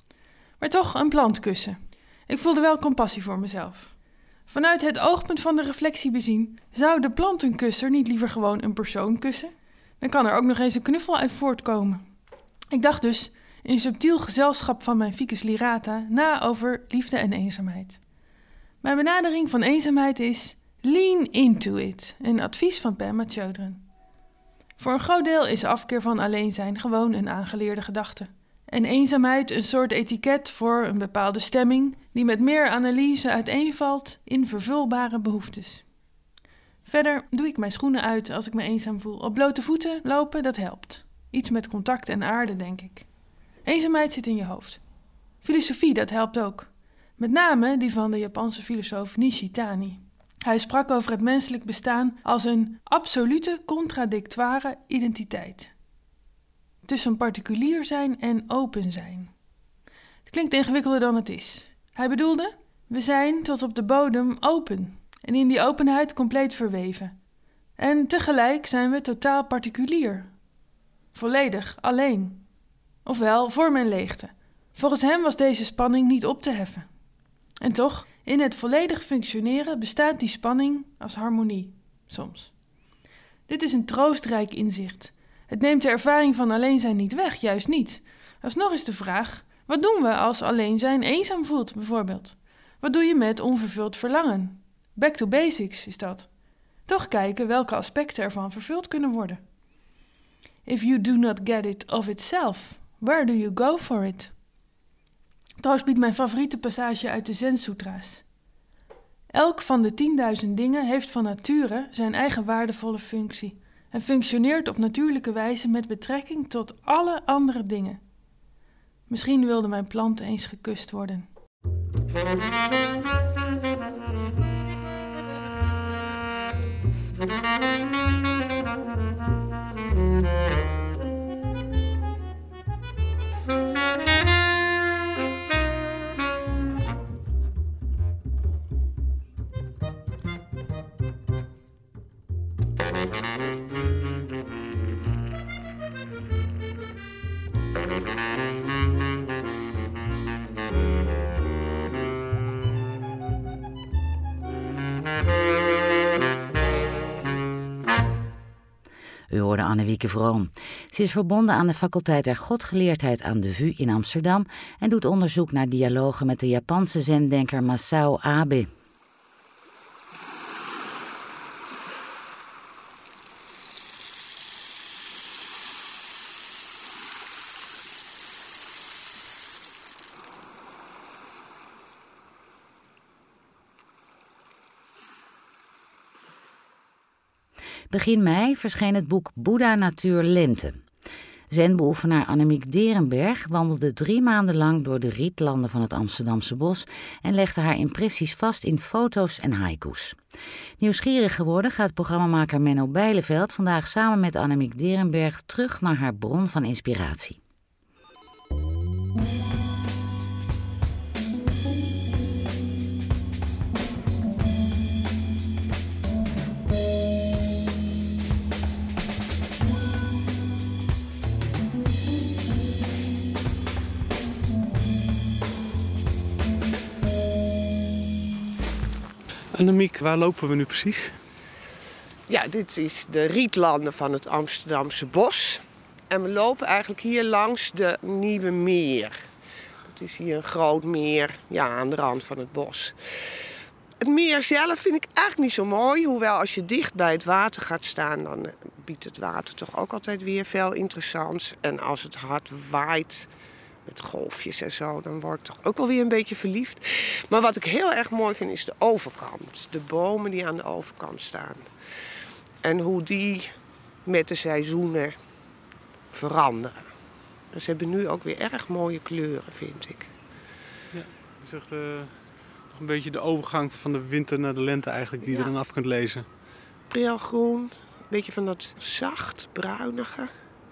Maar toch een plant kussen. Ik voelde wel compassie voor mezelf. Vanuit het oogpunt van de reflectie bezien, zou de plantenkusser niet liever gewoon een persoon kussen? Dan kan er ook nog eens een knuffel uit voortkomen. Ik dacht dus, in subtiel gezelschap van mijn Ficus lyrata, na over liefde en eenzaamheid. Mijn benadering van eenzaamheid is lean into it, een advies van Pema Chodron. Voor een groot deel is afkeer van alleen zijn gewoon een aangeleerde gedachte. En eenzaamheid een soort etiket voor een bepaalde stemming die met meer analyse uiteenvalt in vervulbare behoeftes. Verder doe ik mijn schoenen uit als ik me eenzaam voel. Op blote voeten lopen, dat helpt. Iets met contact en aarde, denk ik. Eenzaamheid zit in je hoofd. Filosofie, dat helpt ook. Met name die van de Japanse filosoof Nishitani. Hij sprak over het menselijk bestaan als een absolute contradictoire identiteit. Tussen particulier zijn en open zijn. Het klinkt ingewikkelder dan het is. Hij bedoelde, we zijn tot op de bodem open en in die openheid compleet verweven. En tegelijk zijn we totaal particulier. Volledig alleen. Ofwel vorm en leegte. Volgens hem was deze spanning niet op te heffen. En toch, in het volledig functioneren bestaat die spanning als harmonie, soms. Dit is een troostrijk inzicht. Het neemt de ervaring van alleen zijn niet weg, juist niet. Alsnog is de vraag, wat doen we als alleen zijn eenzaam voelt, bijvoorbeeld? Wat doe je met onvervuld verlangen? Back to basics is dat. Toch kijken welke aspecten ervan vervuld kunnen worden. If you do not get it of itself, where do you go for it? Trouwens biedt mijn favoriete passage uit de Zen-sutra's. Elk van de 10.000 dingen heeft van nature zijn eigen waardevolle functie en functioneert op natuurlijke wijze met betrekking tot alle andere dingen. Misschien wilde mijn plant eens gekust worden. U hoorde Annewieke Vroom. Ze is verbonden aan de faculteit der Godgeleerdheid aan de VU in Amsterdam en doet onderzoek naar dialogen met de Japanse zendenker Masao Abe. Begin mei verscheen het boek Boeddha Natuur Lente. Zenbeoefenaar Annemiek Derenberg wandelde 3 maanden lang door de rietlanden van het Amsterdamse bos en legde haar impressies vast in foto's en haiku's. Nieuwsgierig geworden gaat programmamaker Menno Bijleveld vandaag samen met Annemiek Derenberg terug naar haar bron van inspiratie. Annemiek, waar lopen we nu precies? Ja, dit is de rietlanden van het Amsterdamse bos. En we lopen eigenlijk hier langs de Nieuwe Meer. Dat is hier een groot meer aan de rand van het bos. Het meer zelf vind ik eigenlijk niet zo mooi. Hoewel als je dicht bij het water gaat staan, dan biedt het water toch ook altijd weer veel interessants. En als het hard waait met golfjes en zo, dan word ik toch ook wel weer een beetje verliefd. Maar wat ik heel erg mooi vind is de overkant. De bomen die aan de overkant staan. En hoe die met de seizoenen veranderen. En ze hebben nu ook weer erg mooie kleuren, vind ik. Ja, het is echt nog een beetje de overgang van de winter naar de lente eigenlijk, die je er dan af kunt lezen. Preelgroen, een beetje van dat zacht bruinige.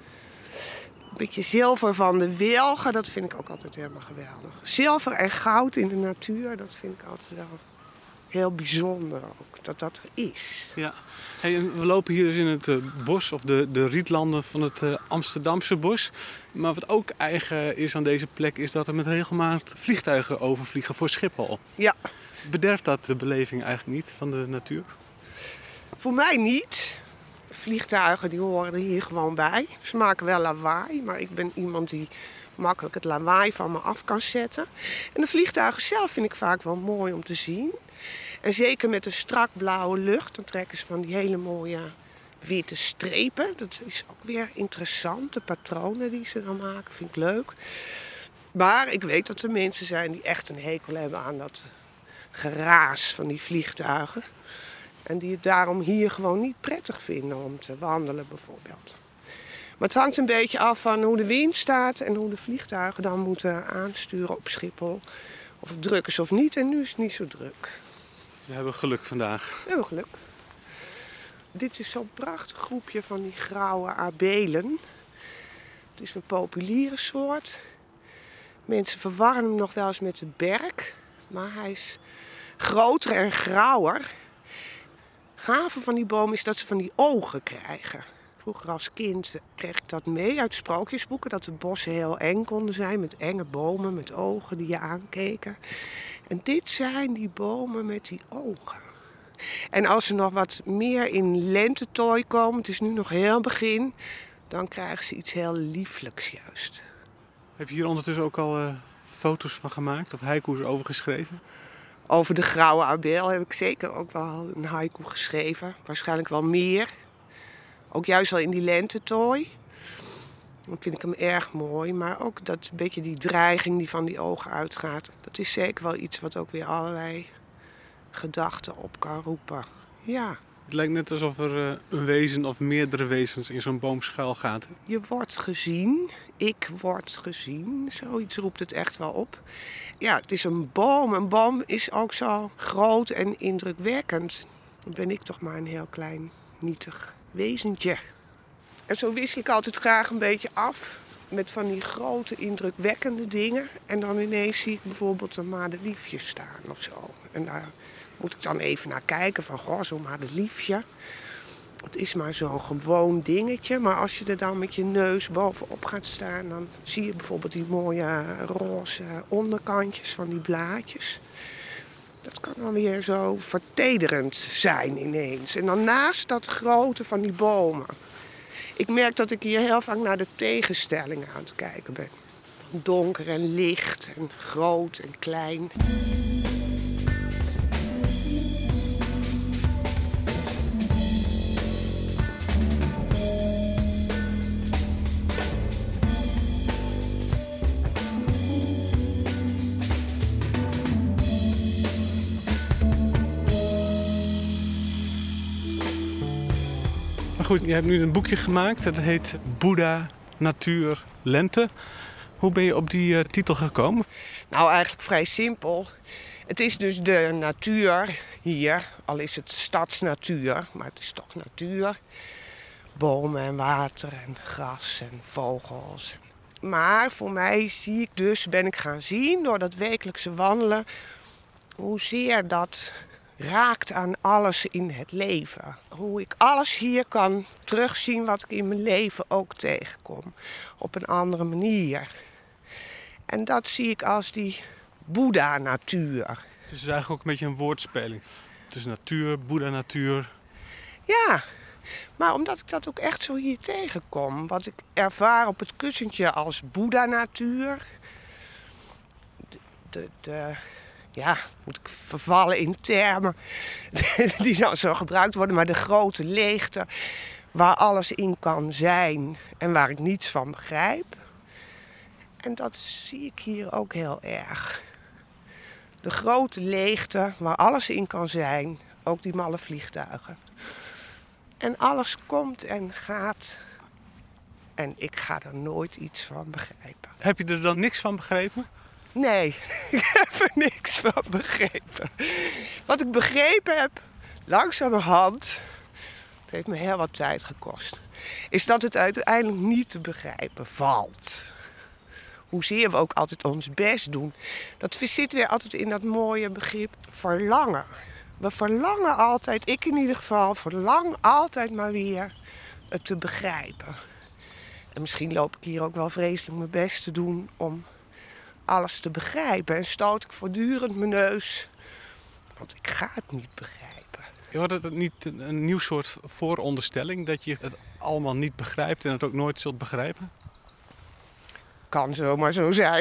Een beetje zilver van de wilgen, dat vind ik ook altijd helemaal geweldig. Zilver en goud in de natuur, dat vind ik altijd wel heel bijzonder ook, dat dat er is. Ja, hey, we lopen hier dus in het bos, of de rietlanden van het Amsterdamse bos. Maar wat ook eigen is aan deze plek, is dat er met regelmaat vliegtuigen overvliegen voor Schiphol. Ja. Bederft dat de beleving eigenlijk niet van de natuur? Voor mij niet. Vliegtuigen die horen er hier gewoon bij. Ze maken wel lawaai, maar ik ben iemand die makkelijk het lawaai van me af kan zetten. En de vliegtuigen zelf vind ik vaak wel mooi om te zien. En zeker met een strak blauwe lucht, dan trekken ze van die hele mooie witte strepen. Dat is ook weer interessant, de patronen die ze dan maken, vind ik leuk. Maar ik weet dat er mensen zijn die echt een hekel hebben aan dat geraas van die vliegtuigen. En die het daarom hier gewoon niet prettig vinden om te wandelen bijvoorbeeld. Maar het hangt een beetje af van hoe de wind staat en hoe de vliegtuigen dan moeten aansturen op Schiphol. Of het druk is of niet. En nu is het niet zo druk. We hebben geluk vandaag. We hebben geluk. Dit is zo'n prachtig groepje van die grauwe abelen. Het is een populiere soort. Mensen verwarren hem nog wel eens met de berk. Maar hij is groter en grauwer. Gave van die boom is dat ze van die ogen krijgen. Vroeger als kind kreeg ik dat mee uit sprookjesboeken. Dat de bossen heel eng konden zijn met enge bomen, met ogen die je aankeken. En dit zijn die bomen met die ogen. En als ze nog wat meer in lentetooi komen, het is nu nog heel begin, dan krijgen ze iets heel lieflijks juist. Heb je hier ondertussen ook al foto's van gemaakt of haiku's over geschreven? Over de grauwe abel heb ik zeker ook wel een haiku geschreven. Waarschijnlijk wel meer. Ook juist wel in die lentetooi. Dan vind ik hem erg mooi. Maar ook dat beetje die dreiging die van die ogen uitgaat. Dat is zeker wel iets wat ook weer allerlei gedachten op kan roepen. Ja. Het lijkt net alsof er een wezen of meerdere wezens in zo'n boom schuil gaat. Je wordt gezien. Ik word gezien. Zoiets roept het echt wel op. Ja, het is een boom. Een boom is ook zo groot en indrukwekkend. Dan ben ik toch maar een heel klein, nietig wezentje. En zo wissel ik altijd graag een beetje af met van die grote, indrukwekkende dingen. En dan ineens zie ik bijvoorbeeld een madeliefje staan of zo. En daar moet ik dan even naar kijken van, goh, zo'n madeliefje. Het is maar zo'n gewoon dingetje. Maar als je er dan met je neus bovenop gaat staan, dan zie je bijvoorbeeld die mooie roze onderkantjes van die blaadjes. Dat kan dan weer zo vertederend zijn ineens. En dan naast dat grote van die bomen. Ik merk dat ik hier heel vaak naar de tegenstellingen aan het kijken ben. Donker en licht en groot en klein. Goed, je hebt nu een boekje gemaakt. Het heet Boeddha, Natuur, Lente. Hoe ben je op die titel gekomen? Nou, eigenlijk vrij simpel. Het is dus de natuur hier, al is het stadsnatuur, maar het is toch natuur. Bomen en water en gras en vogels. Maar voor mij ben ik gaan zien door dat wekelijkse wandelen, hoezeer dat raakt aan alles in het leven. Hoe ik alles hier kan terugzien wat ik in mijn leven ook tegenkom. Op een andere manier. En dat zie ik als die Boeddha-natuur. Het is dus eigenlijk ook een beetje een woordspeling. Tussen natuur, Boeddha-natuur. Ja, maar omdat ik dat ook echt zo hier tegenkom. Wat ik ervaar op het kussentje als Boeddha-natuur. Ja, moet ik vervallen in termen die dan zo gebruikt worden. Maar de grote leegte waar alles in kan zijn en waar ik niets van begrijp. En dat zie ik hier ook heel erg. De grote leegte waar alles in kan zijn, ook die malle vliegtuigen. En alles komt en gaat en ik ga er nooit iets van begrijpen. Heb je er dan niks van begrepen? Nee, ik heb er niks van begrepen. Wat ik begrepen heb, langzamerhand, het heeft me heel wat tijd gekost, is dat het uiteindelijk niet te begrijpen valt. Hoezeer we ook altijd ons best doen. Dat zit weer altijd in dat mooie begrip verlangen. We verlangen altijd, ik in ieder geval, verlang altijd maar weer het te begrijpen. En misschien loop ik hier ook wel vreselijk mijn best te doen om alles te begrijpen. En stoot ik voortdurend mijn neus. Want ik ga het niet begrijpen. Wordt het niet een nieuw soort vooronderstelling dat je het allemaal niet begrijpt en het ook nooit zult begrijpen? Kan zomaar zo zijn.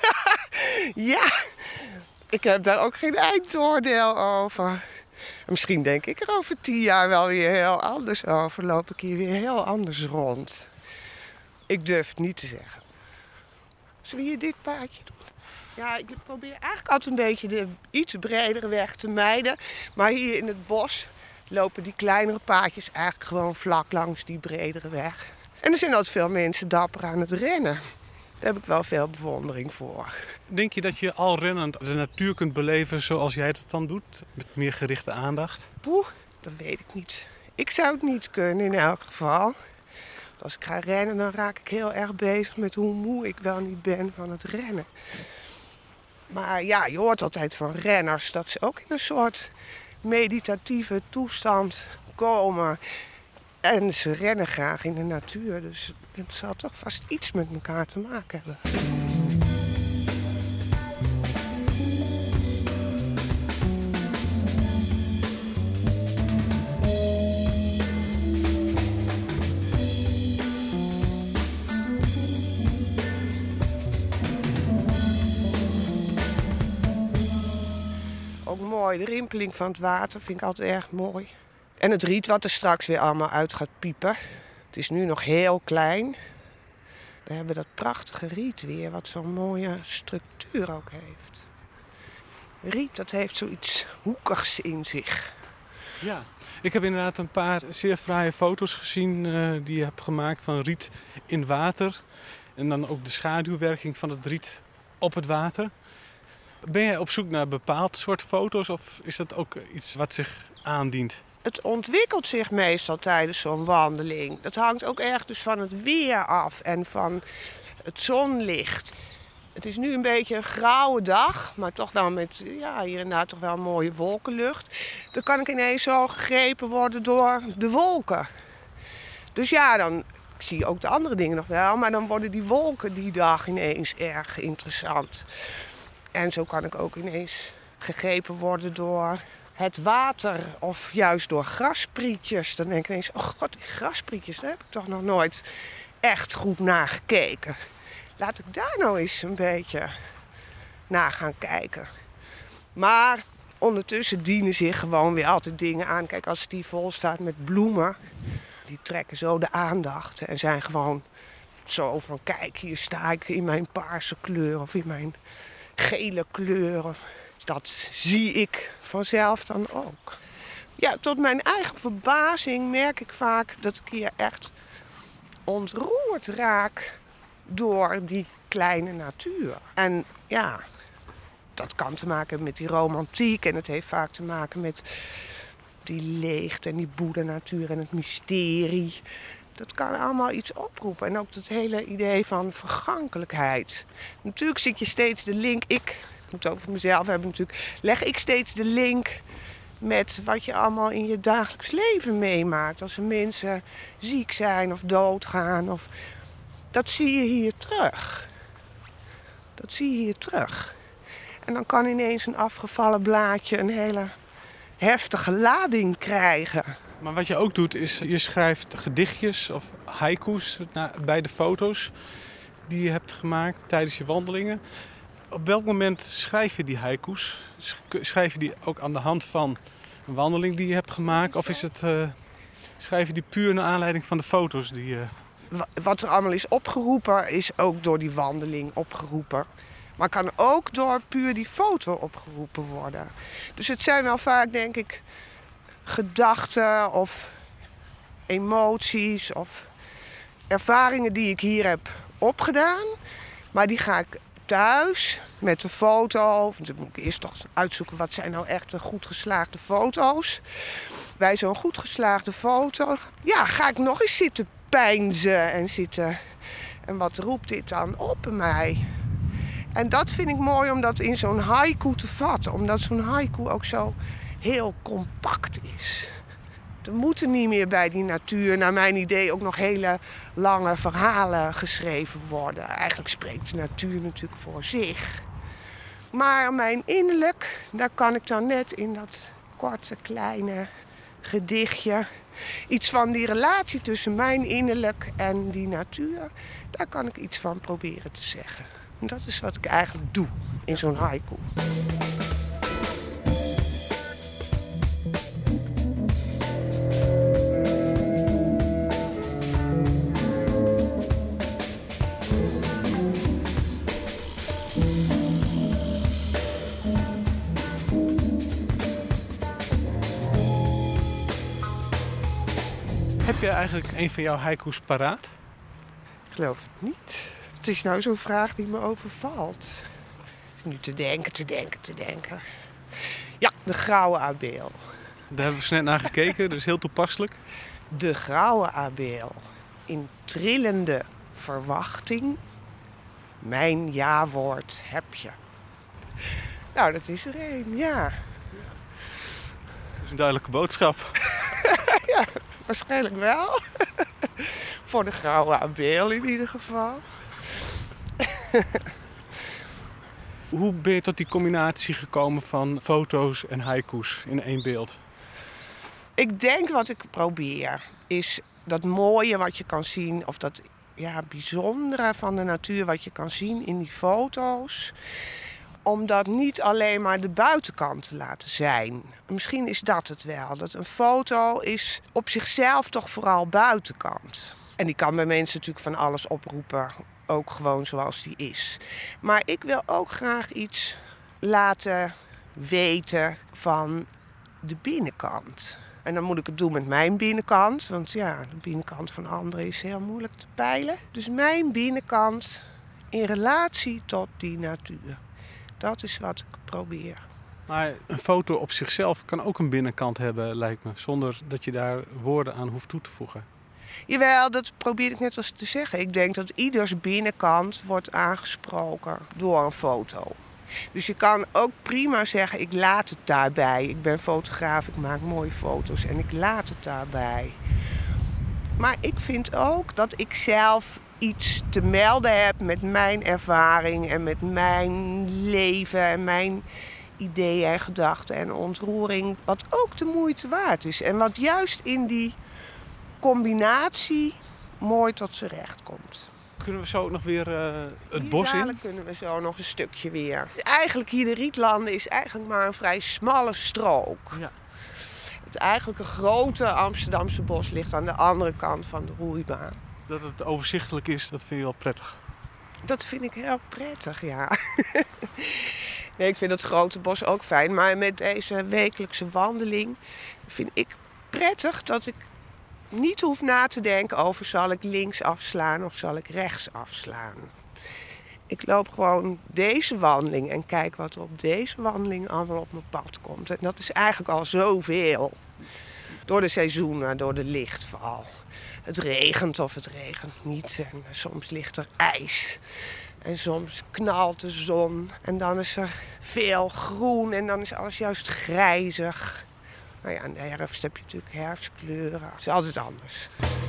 Ja, ik heb daar ook geen eindoordeel over. Misschien denk ik er over 10 jaar wel weer heel anders over. Loop ik hier weer heel anders rond. Ik durf het niet te zeggen. Zullen we hier dit paadje doen? Ja, ik probeer eigenlijk altijd een beetje de iets bredere weg te mijden. Maar hier in het bos lopen die kleinere paadjes eigenlijk gewoon vlak langs die bredere weg. En er zijn altijd veel mensen dapper aan het rennen. Daar heb ik wel veel bewondering voor. Denk je dat je al rennend de natuur kunt beleven zoals jij dat dan doet? Met meer gerichte aandacht? Poeh, dat weet ik niet. Ik zou het niet kunnen in elk geval. Als ik ga rennen, dan raak ik heel erg bezig met hoe moe ik wel niet ben van het rennen. Maar ja, je hoort altijd van renners dat ze ook in een soort meditatieve toestand komen. En ze rennen graag in de natuur, dus het zal toch vast iets met elkaar te maken hebben. mooi. De rimpeling van het water vind ik altijd erg mooi. En het riet wat er straks weer allemaal uit gaat piepen. Het is nu nog heel klein. We hebben dat prachtige riet weer, wat zo'n mooie structuur ook heeft. Riet, dat heeft zoiets hoekigs in zich. Ja, ik heb inderdaad een paar zeer fraaie foto's gezien die je hebt gemaakt van riet in water. En dan ook de schaduwwerking van het riet op het water. Ben jij op zoek naar een bepaald soort foto's of is dat ook iets wat zich aandient? Het ontwikkelt zich meestal tijdens zo'n wandeling. Dat hangt ook erg dus van het weer af en van het zonlicht. Het is nu een beetje een grauwe dag, maar toch wel met hier en daar toch wel een mooie wolkenlucht. Dan kan ik ineens zo gegrepen worden door de wolken. Dus ja, dan ik zie ook de andere dingen nog wel, maar dan worden die wolken die dag ineens erg interessant. En zo kan ik ook ineens gegrepen worden door het water of juist door grasprietjes. Dan denk ik ineens, oh god, die grasprietjes, daar heb ik toch nog nooit echt goed naar gekeken. Laat ik daar nou eens een beetje naar gaan kijken. Maar ondertussen dienen zich gewoon weer altijd dingen aan. Kijk, als die vol staat met bloemen, die trekken zo de aandacht en zijn gewoon zo van, kijk, hier sta ik in mijn paarse kleur of in mijn gele kleur. Dat zie ik vanzelf dan ook. Ja, tot mijn eigen verbazing merk ik vaak dat ik hier echt ontroerd raak door die kleine natuur. En ja, dat kan te maken hebben met die romantiek en het heeft vaak te maken met die leegte en die boedernatuur en het mysterie. Dat kan allemaal iets oproepen. En ook dat hele idee van vergankelijkheid. Natuurlijk zit je steeds de link, ik moet het over mezelf hebben natuurlijk, leg ik steeds de link met wat je allemaal in je dagelijks leven meemaakt. Als er mensen ziek zijn of doodgaan. Dat zie je hier terug. Dat zie je hier terug. En dan kan ineens een afgevallen blaadje een hele heftige lading krijgen. Maar wat je ook doet is, je schrijft gedichtjes of haiku's bij de foto's die je hebt gemaakt tijdens je wandelingen. Op welk moment schrijf je die haiku's? Schrijf je die ook aan de hand van een wandeling die je hebt gemaakt? Of is het, schrijf je die puur naar aanleiding van de foto's die je... Wat er allemaal is opgeroepen, is ook door die wandeling opgeroepen. Maar kan ook door puur die foto opgeroepen worden. Dus het zijn wel vaak, denk ik, gedachten of emoties of ervaringen die ik hier heb opgedaan. Maar die ga ik thuis met de foto. Dan moet ik eerst toch uitzoeken wat zijn nou echt de goed geslaagde foto's. Bij zo'n goed geslaagde foto ga ik nog eens zitten peinzen en zitten. En wat roept dit dan op in mij? En dat vind ik mooi om dat in zo'n haiku te vatten. Omdat zo'n haiku ook zo heel compact is. Er moeten niet meer bij die natuur, naar mijn idee, ook nog hele lange verhalen geschreven worden. Eigenlijk spreekt de natuur natuurlijk voor zich. Maar mijn innerlijk, daar kan ik dan net in dat korte, kleine gedichtje iets van die relatie tussen mijn innerlijk en die natuur, daar kan ik iets van proberen te zeggen. En dat is wat ik eigenlijk doe in zo'n haiku. Heb je eigenlijk een van jouw haiku's paraat? Ik geloof het niet. Het is nou zo'n vraag die me overvalt. Het is nu te denken. Ja, de grauwe abeel. Daar hebben we zo net naar gekeken, dus heel toepasselijk. De grauwe abeel. In trillende verwachting. Mijn ja-woord heb je. Nou, dat is er één, ja. Dat is een duidelijke boodschap. Ja, waarschijnlijk wel. Voor de grauwe abeel in ieder geval. Hoe ben je tot die combinatie gekomen van foto's en haiku's in één beeld? Ik denk wat ik probeer is dat mooie wat je kan zien, of dat bijzondere van de natuur wat je kan zien in die foto's, om dat niet alleen maar de buitenkant te laten zijn. Misschien is dat het wel. Dat een foto is op zichzelf toch vooral buitenkant. En die kan bij mensen natuurlijk van alles oproepen. Ook gewoon zoals die is. Maar ik wil ook graag iets laten weten van de binnenkant. En dan moet ik het doen met mijn binnenkant. Want ja, de binnenkant van anderen is heel moeilijk te peilen. Dus mijn binnenkant in relatie tot die natuur. Dat is wat ik probeer. Maar een foto op zichzelf kan ook een binnenkant hebben, lijkt me. Zonder dat je daar woorden aan hoeft toe te voegen. Jawel, dat probeer ik net als te zeggen. Ik denk dat ieders binnenkant wordt aangesproken door een foto. Dus je kan ook prima zeggen, ik laat het daarbij. Ik ben fotograaf, ik maak mooie foto's en ik laat het daarbij. Maar ik vind ook dat ik zelf iets te melden heb met mijn ervaring en met mijn leven en mijn ideeën en gedachten en ontroering. Wat ook de moeite waard is en wat juist in die combinatie mooi tot zijn recht komt. Kunnen we zo ook nog weer het bos in? Dadelijk kunnen we zo nog een stukje weer. Eigenlijk hier de Rietlanden is eigenlijk maar een vrij smalle strook. Ja. Het eigenlijke grote Amsterdamse bos ligt aan de andere kant van de roeibaan. Dat het overzichtelijk is, dat vind je wel prettig. Dat vind ik heel prettig, ja. Nee, ik vind het grote bos ook fijn. Maar met deze wekelijkse wandeling vind ik prettig dat ik niet hoef na te denken over zal ik links afslaan of zal ik rechts afslaan. Ik loop gewoon deze wandeling en kijk wat er op deze wandeling allemaal op mijn pad komt. En dat is eigenlijk al zoveel. Door de seizoenen, door de lichtval. Het regent of het regent niet. En soms ligt er ijs. En soms knalt de zon. En dan is er veel groen en dan is alles juist grijzig. Nou ja, in de herfst heb je natuurlijk herfstkleuren. Het is altijd anders.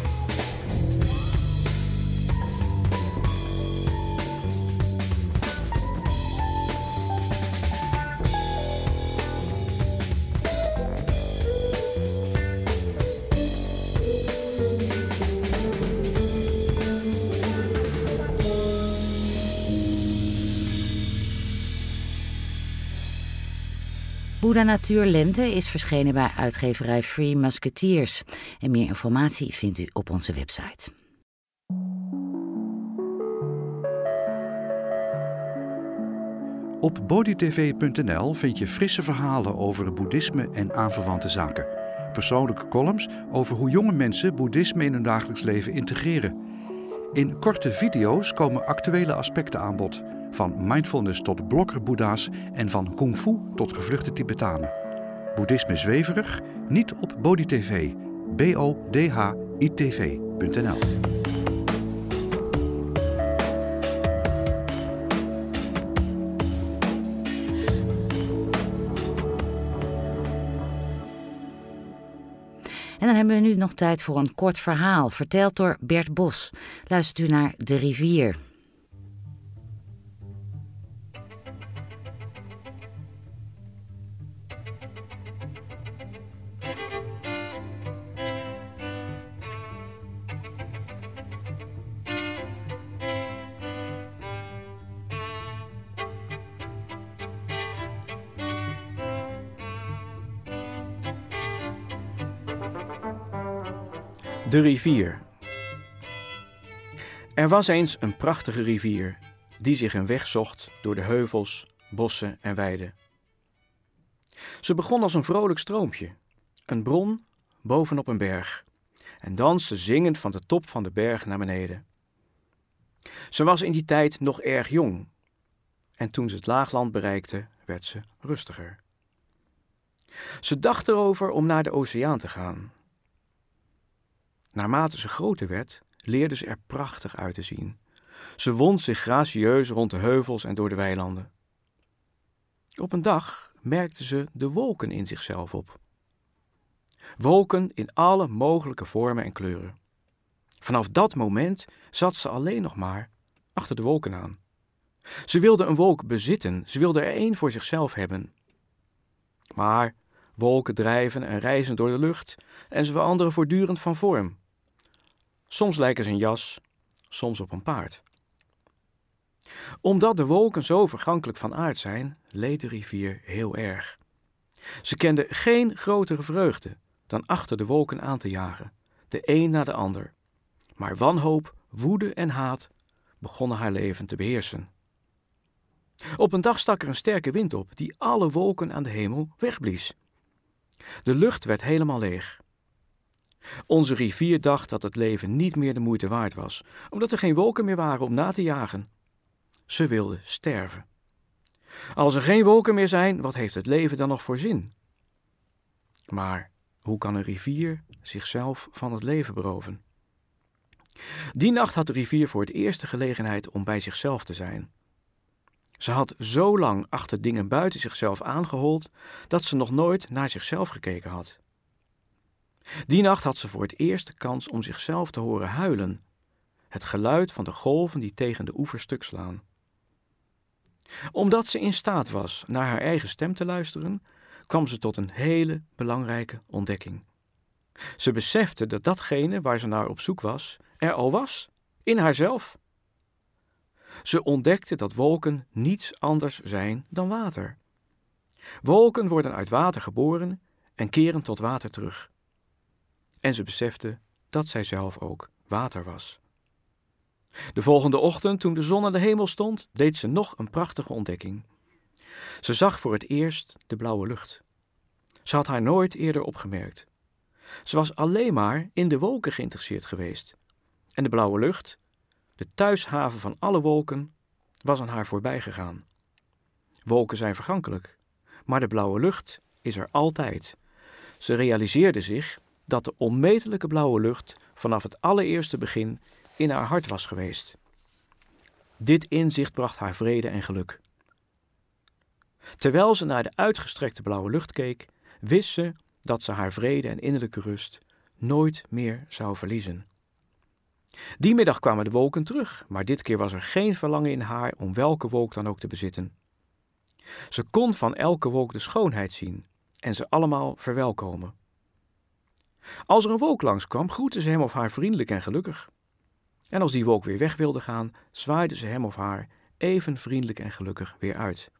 Boeddha Natuur Lente is verschenen bij uitgeverij Free Musketeers. En meer informatie vindt u op onze website. Op bodhitv.nl vind je frisse verhalen over boeddhisme en aanverwante zaken. Persoonlijke columns over hoe jonge mensen boeddhisme in hun dagelijks leven integreren. In korte video's komen actuele aspecten aan bod. Van mindfulness tot blokkerboeddha's en van kung fu tot gevluchte Tibetanen. Boeddhisme zweverig? Niet op BodhiTV. bodhitv.nl. En dan hebben we nu nog tijd voor een kort verhaal, verteld door Bert Bos. Luistert u naar De Rivier. De rivier. Er was eens een prachtige rivier die zich een weg zocht door de heuvels, bossen en weiden. Ze begon als een vrolijk stroompje, een bron bovenop een berg, en danste zingend van de top van de berg naar beneden. Ze was in die tijd nog erg jong, en toen ze het laagland bereikte, werd ze rustiger. Ze dacht erover om naar de oceaan te gaan. Naarmate ze groter werd, leerde ze er prachtig uit te zien. Ze wond zich gracieus rond de heuvels en door de weilanden. Op een dag merkte ze de wolken in zichzelf op. Wolken in alle mogelijke vormen en kleuren. Vanaf dat moment zat ze alleen nog maar achter de wolken aan. Ze wilde een wolk bezitten, ze wilde er één voor zichzelf hebben. Maar wolken drijven en reizen door de lucht en ze veranderen voortdurend van vorm. Soms lijken ze een jas, soms op een paard. Omdat de wolken zo vergankelijk van aard zijn, leed de rivier heel erg. Ze kende geen grotere vreugde dan achter de wolken aan te jagen, de een na de ander. Maar wanhoop, woede en haat begonnen haar leven te beheersen. Op een dag stak er een sterke wind op die alle wolken aan de hemel wegblies. De lucht werd helemaal leeg. Onze rivier dacht dat het leven niet meer de moeite waard was, omdat er geen wolken meer waren om na te jagen. Ze wilde sterven. Als er geen wolken meer zijn, wat heeft het leven dan nog voor zin? Maar hoe kan een rivier zichzelf van het leven beroven? Die nacht had de rivier voor het eerst de gelegenheid om bij zichzelf te zijn. Ze had zo lang achter dingen buiten zichzelf aangehold dat ze nog nooit naar zichzelf gekeken had. Die nacht had ze voor het eerst de kans om zichzelf te horen huilen, het geluid van de golven die tegen de oever stuk slaan. Omdat ze in staat was naar haar eigen stem te luisteren, kwam ze tot een hele belangrijke ontdekking. Ze besefte dat datgene waar ze naar op zoek was, er al was, in haarzelf. Ze ontdekte dat wolken niets anders zijn dan water. Wolken worden uit water geboren en keren tot water terug. En ze besefte dat zij zelf ook water was. De volgende ochtend, toen de zon aan de hemel stond, deed ze nog een prachtige ontdekking. Ze zag voor het eerst de blauwe lucht. Ze had haar nooit eerder opgemerkt. Ze was alleen maar in de wolken geïnteresseerd geweest. En de blauwe lucht, de thuishaven van alle wolken, was aan haar voorbij gegaan. Wolken zijn vergankelijk, maar de blauwe lucht is er altijd. Ze realiseerde zich dat de onmetelijke blauwe lucht vanaf het allereerste begin in haar hart was geweest. Dit inzicht bracht haar vrede en geluk. Terwijl ze naar de uitgestrekte blauwe lucht keek, wist ze dat ze haar vrede en innerlijke rust nooit meer zou verliezen. Die middag kwamen de wolken terug, maar dit keer was er geen verlangen in haar om welke wolk dan ook te bezitten. Ze kon van elke wolk de schoonheid zien en ze allemaal verwelkomen. Als er een wolk langskwam, groette ze hem of haar vriendelijk en gelukkig. En als die wolk weer weg wilde gaan, zwaaide ze hem of haar even vriendelijk en gelukkig weer uit.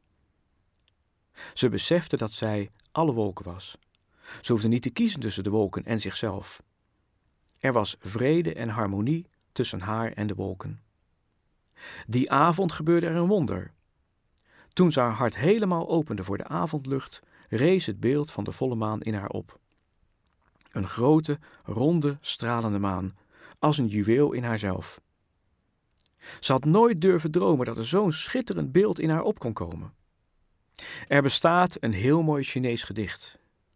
Ze besefte dat zij alle wolken was. Ze hoefde niet te kiezen tussen de wolken en zichzelf. Er was vrede en harmonie tussen haar en de wolken. Die avond gebeurde er een wonder. Toen ze haar hart helemaal opende voor de avondlucht, rees het beeld van de volle maan in haar op. Een grote, ronde, stralende maan, als een juweel in haarzelf. Ze had nooit durven dromen dat er zo'n schitterend beeld in haar op kon komen. Er bestaat een heel mooi Chinees gedicht.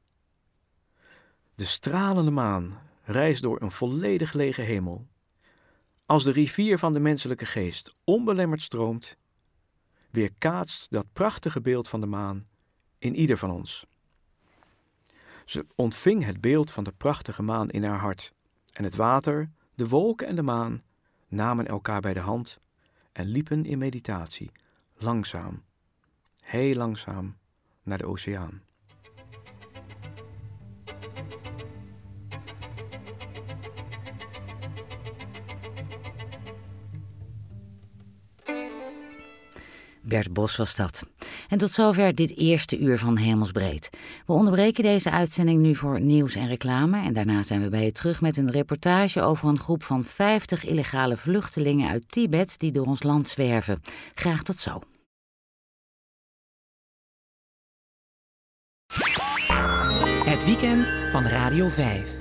De stralende maan reist door een volledig lege hemel. Als de rivier van de menselijke geest onbelemmerd stroomt, weerkaatst dat prachtige beeld van de maan in ieder van ons. Ze ontving het beeld van de prachtige maan in haar hart en het water, de wolken en de maan namen elkaar bij de hand en liepen in meditatie, langzaam, heel langzaam, naar de oceaan. Bert Bos was dat. En tot zover dit eerste uur van Hemelsbreed. We onderbreken deze uitzending nu voor nieuws en reclame en daarna zijn we bij je terug met een reportage over een groep van 50 illegale vluchtelingen uit Tibet die door ons land zwerven. Graag tot zo. Het weekend van Radio 5.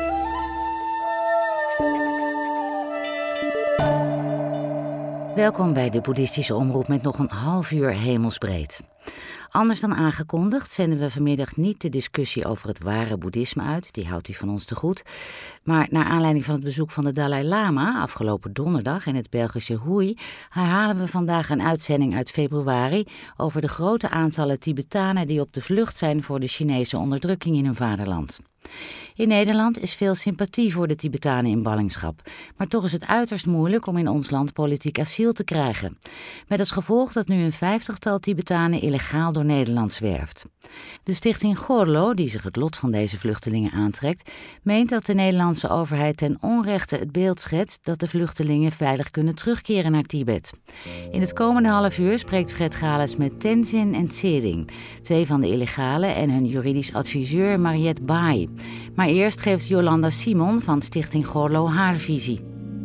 Welkom bij de Boeddhistische Omroep met nog een half uur Hemelsbreed. Anders dan aangekondigd zenden we vanmiddag niet de discussie over het ware boeddhisme uit, die houdt u van ons te goed. Maar naar aanleiding van het bezoek van de Dalai Lama afgelopen donderdag in het Belgische Hue herhalen we vandaag een uitzending uit februari over de grote aantallen Tibetanen die op de vlucht zijn voor de Chinese onderdrukking in hun vaderland. In Nederland is veel sympathie voor de Tibetanen in ballingschap, maar toch is het uiterst moeilijk om in ons land politiek asiel te krijgen. Met als gevolg dat nu een 50-tal Tibetanen illegaal door Nederland zwerft. De stichting Gorlo, die zich het lot van deze vluchtelingen aantrekt, meent dat de Nederlandse overheid ten onrechte het beeld schetst dat de vluchtelingen veilig kunnen terugkeren naar Tibet. In het komende half uur spreekt Fred Gales met Tenzin en Tsering, 2 van de illegalen, en hun juridisch adviseur Mariette Baai. Maar eerst geeft Jolanda Simon van stichting Gorlo haar visie.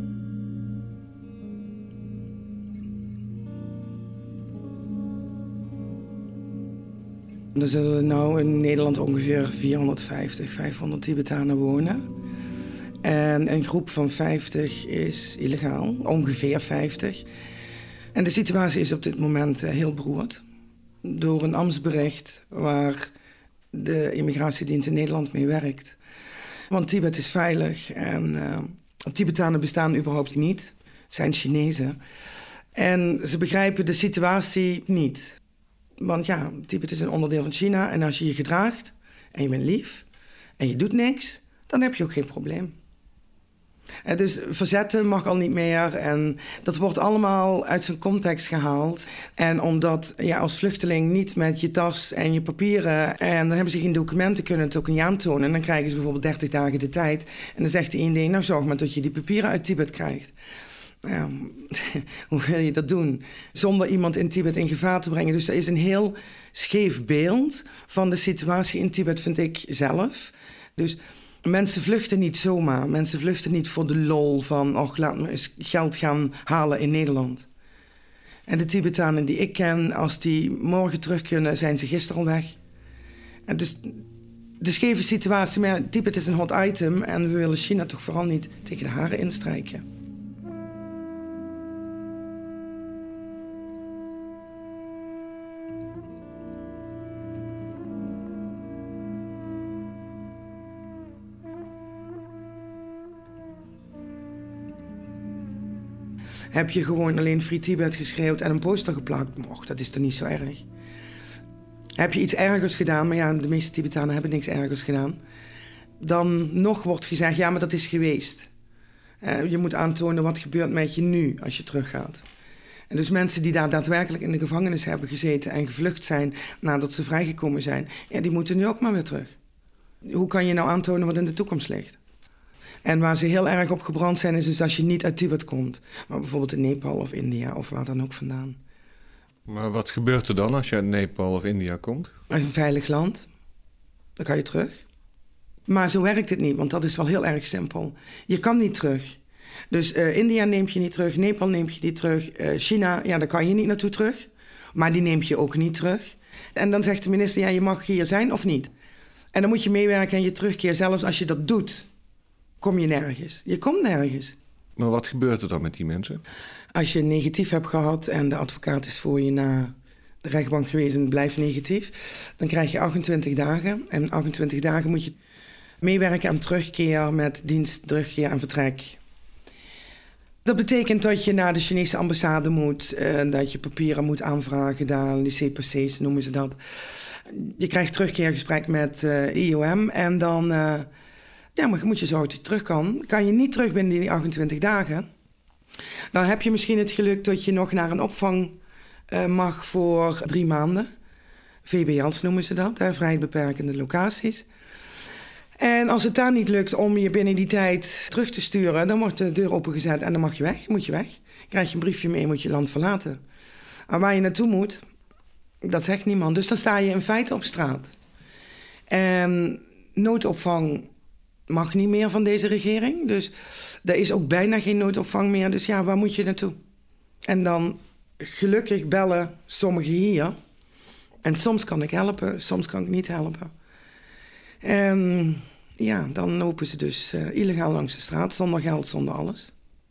Er zullen nu in Nederland ongeveer 450, 500 Tibetanen wonen. En een groep van 50 is illegaal, ongeveer 50. En de situatie is op dit moment heel beroerd. Door een ambtsbericht waar de immigratiedienst in Nederland mee werkt. Want Tibet is veilig en Tibetanen bestaan überhaupt niet. Het zijn Chinezen. En ze begrijpen de situatie niet. Want ja, Tibet is een onderdeel van China en als je je gedraagt en je bent lief en je doet niks, dan heb je ook geen probleem. En dus verzetten mag al niet meer en dat wordt allemaal uit zijn context gehaald. En omdat je als vluchteling niet met je tas en je papieren en dan hebben ze geen documenten, kunnen het ook niet aantonen. En dan krijgen ze bijvoorbeeld 30 dagen de tijd en dan zegt de IND, nou zorg maar dat je die papieren uit Tibet krijgt. Ja, hoe wil je dat doen? Zonder iemand in Tibet in gevaar te brengen. Dus er is een heel scheef beeld van de situatie in Tibet, vind ik zelf. Dus mensen vluchten niet zomaar. Mensen vluchten niet voor de lol van, och, laat me eens geld gaan halen in Nederland. En de Tibetanen die ik ken, als die morgen terug kunnen, zijn ze gisteren al weg. En dus de scheve situatie, maar Tibet is een hot item en we willen China toch vooral niet tegen de haren instrijken. Heb je gewoon alleen Free Tibet geschreeuwd en een poster geplakt? Och, dat is toch niet zo erg? Heb je iets ergers gedaan? Maar ja, de meeste Tibetanen hebben niks ergers gedaan. Dan nog wordt gezegd, ja, maar dat is geweest. Je moet aantonen wat gebeurt met je nu als je teruggaat. En dus mensen die daar daadwerkelijk in de gevangenis hebben gezeten en gevlucht zijn nadat ze vrijgekomen zijn, ja, die moeten nu ook maar weer terug. Hoe kan je nou aantonen wat in de toekomst ligt? En waar ze heel erg op gebrand zijn is dus als je niet uit Tibet komt. Maar bijvoorbeeld in Nepal of India of waar dan ook vandaan. Maar wat gebeurt er dan als je uit Nepal of India komt? Uit een veilig land. Dan kan je terug. Maar zo werkt het niet, want dat is wel heel erg simpel. Je kan niet terug. Dus India neemt je niet terug, Nepal neemt je niet terug. China, ja, daar kan je niet naartoe terug. Maar die neemt je ook niet terug. En dan zegt de minister, ja, je mag hier zijn of niet. En dan moet je meewerken en je terugkeer. Zelfs als je dat doet, kom je nergens. Je komt nergens. Maar wat gebeurt er dan met die mensen? Als je negatief hebt gehad en de advocaat is voor je naar de rechtbank geweest en het blijft negatief, dan krijg je 28 dagen. En 28 dagen moet je meewerken aan terugkeer met dienst, terugkeer en vertrek. Dat betekent dat je naar de Chinese ambassade moet, dat je papieren moet aanvragen, daar laissez-passer noemen ze dat. Je krijgt terugkeergesprek met IOM en dan ja, maar moet je zorgen dat je terug kan. Kan je niet terug binnen die 28 dagen, dan heb je misschien het geluk dat je nog naar een opvang mag voor 3 maanden. VBL's noemen ze dat, vrij beperkende locaties. En als het daar niet lukt om je binnen die tijd terug te sturen, dan wordt de deur opengezet en dan mag je weg, moet je weg. Krijg je een briefje mee, moet je land verlaten. Maar waar je naartoe moet, dat zegt niemand. Dus dan sta je in feite op straat. En noodopvang mag niet meer van deze regering. Dus er is ook bijna geen noodopvang meer. Dus ja, waar moet je naartoe? En dan gelukkig bellen sommigen hier. En soms kan ik helpen, soms kan ik niet helpen. En ja, dan lopen ze dus illegaal langs de straat, zonder geld, zonder alles.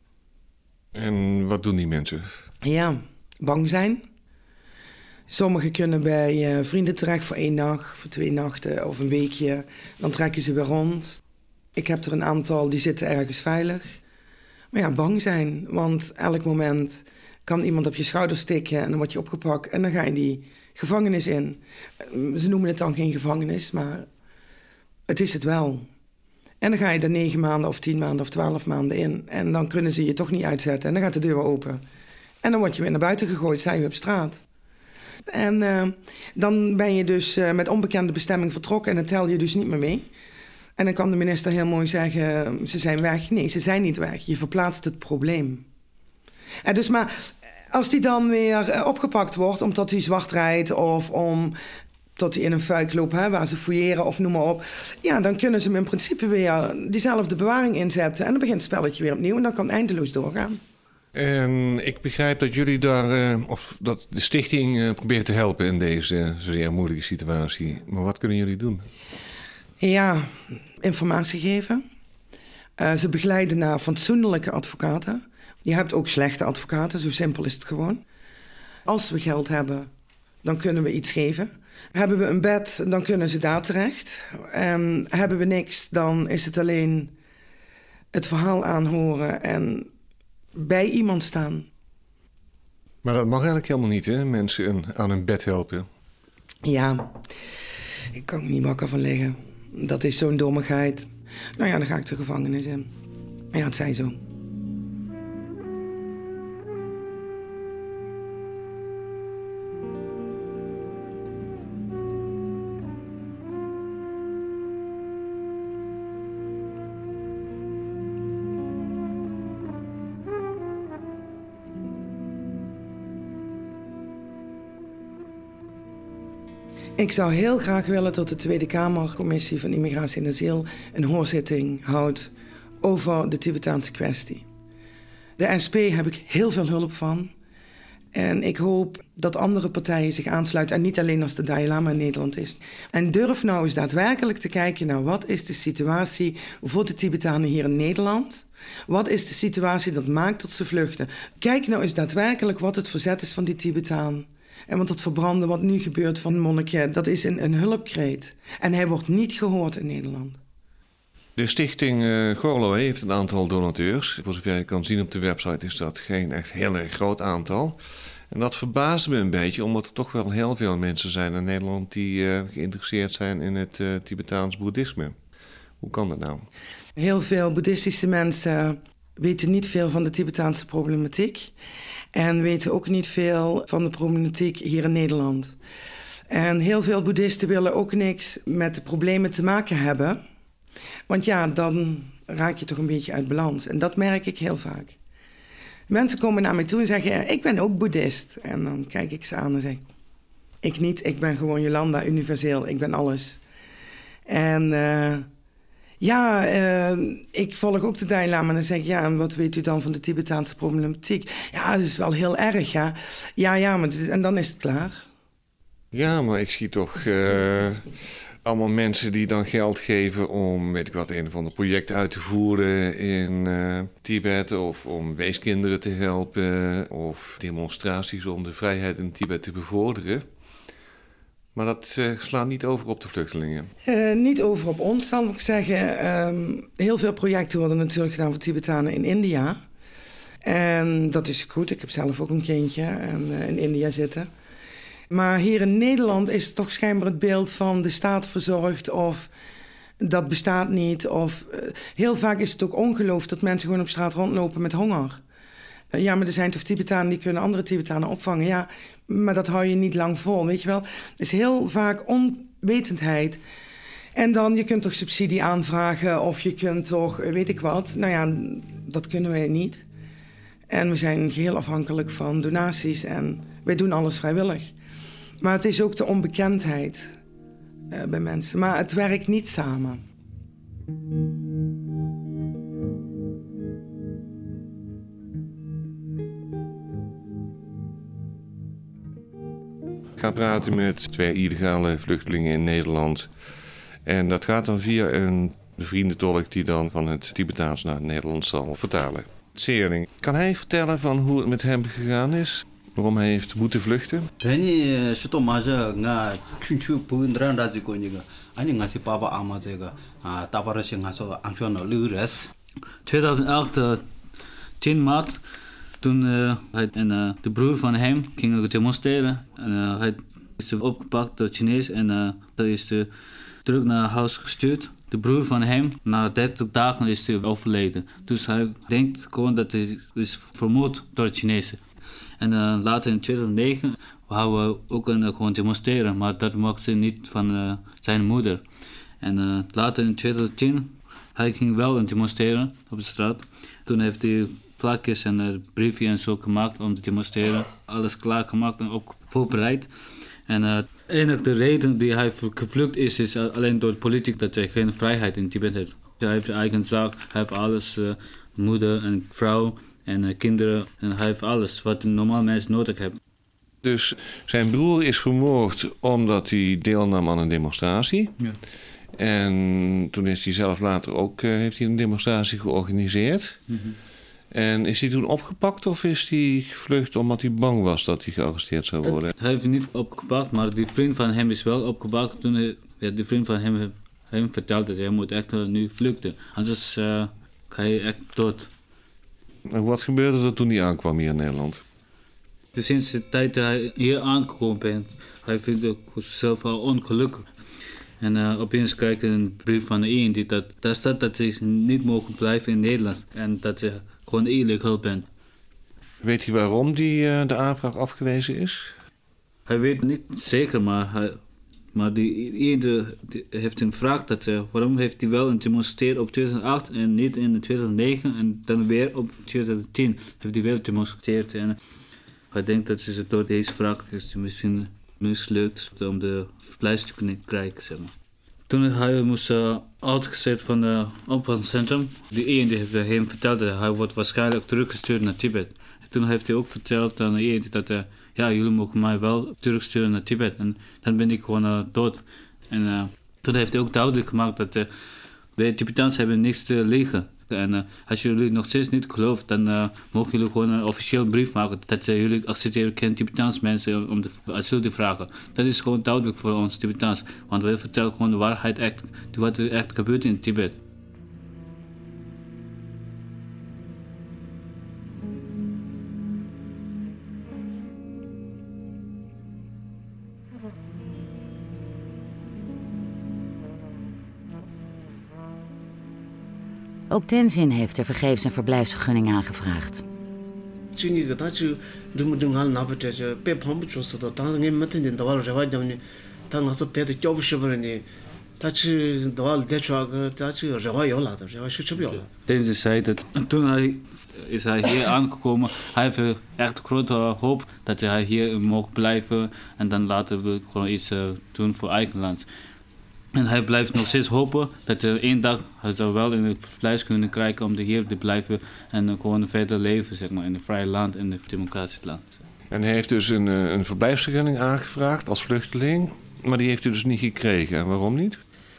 En wat doen die mensen? Ja, bang zijn. Sommigen kunnen bij vrienden terecht voor 1 dag, voor 2 nachten of een weekje. Dan trekken ze weer rond. Ik heb er een aantal die zitten ergens veilig. Maar ja, bang zijn, want elk moment kan iemand op je schouder tikken en dan word je opgepakt. En dan ga je die gevangenis in. Ze noemen het dan geen gevangenis, maar het is het wel. En dan ga je er 9 maanden of 10 maanden of 12 maanden in. En dan kunnen ze je toch niet uitzetten. En dan gaat de deur weer open. En dan word je weer naar buiten gegooid, sta je op straat. En dan ben je dus met onbekende bestemming vertrokken en dan tel je dus niet meer mee. En dan kan de minister heel mooi zeggen, ze zijn weg. Nee, ze zijn niet weg. Je verplaatst het probleem. En dus maar als die dan weer opgepakt wordt omdat hij zwart rijdt of omdat hij in een fuik loopt, waar ze fouilleren of noem maar op. Ja, dan kunnen ze hem in principe weer diezelfde bewaring inzetten. En dan begint het spelletje weer opnieuw en dan kan het eindeloos doorgaan. En ik begrijp dat jullie daar, of dat de stichting probeert te helpen in deze zeer moeilijke situatie. Maar wat kunnen jullie doen? Ja, informatie geven. Ze begeleiden naar fatsoenlijke advocaten. Je hebt ook slechte advocaten, zo simpel is het gewoon. Als we geld hebben, dan kunnen we iets geven. Hebben we een bed, dan kunnen ze daar terecht. Hebben we niks, dan is het alleen het verhaal aanhoren en bij iemand staan. Maar dat mag eigenlijk helemaal niet, hè? Mensen aan hun bed helpen. Ja, ik kan er niet wakker van liggen. Dat is zo'n dommigheid. Nou ja, dan ga ik de gevangenis in. Ja, het zij zo. Ik zou heel graag willen dat de Tweede Kamercommissie van Immigratie en Asiel een hoorzitting houdt over de Tibetaanse kwestie. De SP heb ik heel veel hulp van. En ik hoop dat andere partijen zich aansluiten. En niet alleen als de Dalai Lama in Nederland is. En durf nou eens daadwerkelijk te kijken naar wat is de situatie voor de Tibetanen hier in Nederland. Wat is de situatie dat maakt dat ze vluchten. Kijk nou eens daadwerkelijk wat het verzet is van die Tibetaan. En want dat verbranden wat nu gebeurt van monniken, dat is een hulpkreet. En hij wordt niet gehoord in Nederland. De stichting Gorlo heeft een aantal donateurs. Voor zover je kan zien op de website is dat geen echt heel erg groot aantal. En dat verbaast me een beetje, omdat er toch wel heel veel mensen zijn in Nederland die geïnteresseerd zijn in het Tibetaans boeddhisme. Hoe kan dat nou? Heel veel boeddhistische mensen weten niet veel van de Tibetaanse problematiek. En weten ook niet veel van de problematiek hier in Nederland. En heel veel boeddhisten willen ook niks met de problemen te maken hebben. Want ja, dan raak je toch een beetje uit balans. En dat merk ik heel vaak. Mensen komen naar mij toe en zeggen, ik ben ook boeddhist. En dan kijk ik ze aan en zeg ik niet, ik ben gewoon Jolanda, universeel, ik ben alles. En ik volg ook de Dalai Lama en dan zeg ik, ja, en wat weet u dan van de Tibetaanse problematiek? Ja, dat is wel heel erg, ja. Ja, maar en dan is het klaar. Ja, maar ik zie toch allemaal mensen die dan geld geven om, weet ik wat, een of ander project uit te voeren in Tibet. Of om weeskinderen te helpen. Of demonstraties om de vrijheid in Tibet te bevorderen. Maar dat slaat niet over op de vluchtelingen? Niet over op ons, zal ik zeggen. Heel veel projecten worden natuurlijk gedaan voor Tibetanen in India. En dat is goed. Ik heb zelf ook een kindje in India zitten. Maar hier in Nederland is toch schijnbaar het beeld van de staat verzorgt of dat bestaat niet. Of heel vaak is het ook ongeloof dat mensen gewoon op straat rondlopen met honger. Ja, maar er zijn toch Tibetanen die kunnen andere Tibetanen opvangen. Ja, maar dat hou je niet lang vol, weet je wel. Het is heel vaak onwetendheid. En dan, je kunt toch subsidie aanvragen of je kunt toch, weet ik wat. Nou ja, dat kunnen wij niet. En we zijn geheel afhankelijk van donaties en wij doen alles vrijwillig. Maar het is ook de onbekendheid bij mensen. Maar het werkt niet samen. Ik ga praten met 2 illegale vluchtelingen in Nederland. En dat gaat dan via een vriendentolk die dan van het Tibetaans naar het Nederlands zal vertalen. Seerling, kan hij vertellen van hoe het met hem gegaan is? Waarom hij heeft moeten vluchten? 2011, 10 maart, toen hij en de broer van hem gingen demonstreren. En hij is opgepakt door Chinees en dat is terug naar huis gestuurd. De broer van hem, na 30 dagen is hij overleden. Dus hij denkt gewoon dat hij is vermoord door de Chinezen. En later in 2009 wouden we ook gewoon demonstreren, maar dat mocht ze niet van zijn moeder. En later in 2010, hij ging wel demonstreren op de straat. Toen heeft hij vlagjes en briefjes en zo gemaakt om te demonstreren. Alles klaargemaakt en ook voorbereid. En enige reden die hij gevlucht is alleen door de politiek dat hij geen vrijheid in Tibet heeft. Hij heeft zijn eigen zaak, hij heeft alles, moeder en vrouw en kinderen. En hij heeft alles wat een normaal mens nodig heeft. Dus zijn broer is vermoord omdat hij deelnam aan een demonstratie. Ja. En toen is hij zelf later ook heeft hij een demonstratie georganiseerd. Mm-hmm. En is hij toen opgepakt of is hij gevlucht omdat hij bang was dat hij gearresteerd zou worden? Hij heeft niet opgepakt, maar die vriend van hem is wel opgepakt. Toen die vriend van hem vertelde dat hij moet echt nu vluchten. Anders ga je echt dood. En wat gebeurde er toen hij aankwam hier in Nederland? Sinds de tijd dat hij hier aangekomen bent, hij vindt zichzelf wel ongelukkig. En opeens krijg je een brief van de daar staat dat ze niet mogen blijven in Nederland. En dat je gewoon illegaal bent. Weet hij waarom de aanvraag afgewezen is? Hij weet niet zeker, maar die heeft een vraag dat waarom heeft hij wel gedemonstreerd op 2008 en niet in 2009 en dan weer op 2010 heeft hij weer gedemonstreerd. En hij denkt dat ze door deze vraag is misschien mislukt om de verblijf te kunnen krijgen, zeg maar. Toen hij moest uitgezet van het opvangcentrum, die heeft hem verteld dat hij wordt waarschijnlijk teruggestuurd naar Tibet. En toen heeft hij ook verteld aan de dat jullie mogen mij wel terugsturen naar Tibet. En dan ben ik gewoon dood. En toen heeft hij ook duidelijk gemaakt dat wij Tibetaans hebben niks te liegen. En als jullie nog steeds niet geloven, dan mogen jullie gewoon een officieel brief maken dat jullie accepteren geen Tibetaans mensen om de asiel te vragen. Dat is gewoon duidelijk voor ons Tibetaans, want wij vertellen gewoon de waarheid echt, wat er echt gebeurt in Tibet. Ook Tenzin heeft tevergeefs een verblijfsvergunning aangevraagd. Tenzin zei dat toen hij hier aangekomen, hij heeft echt grote hoop dat hij hier mag blijven en dan later wil gewoon iets doen voor eigen land. En hij blijft nog steeds hopen dat één dag hij zou wel een verblijf kunnen krijgen om hier te blijven en gewoon verder leven, zeg maar, in een vrij land, in een democratisch land. En hij heeft dus een verblijfsvergunning aangevraagd als vluchteling, maar die heeft hij dus niet gekregen. En waarom niet?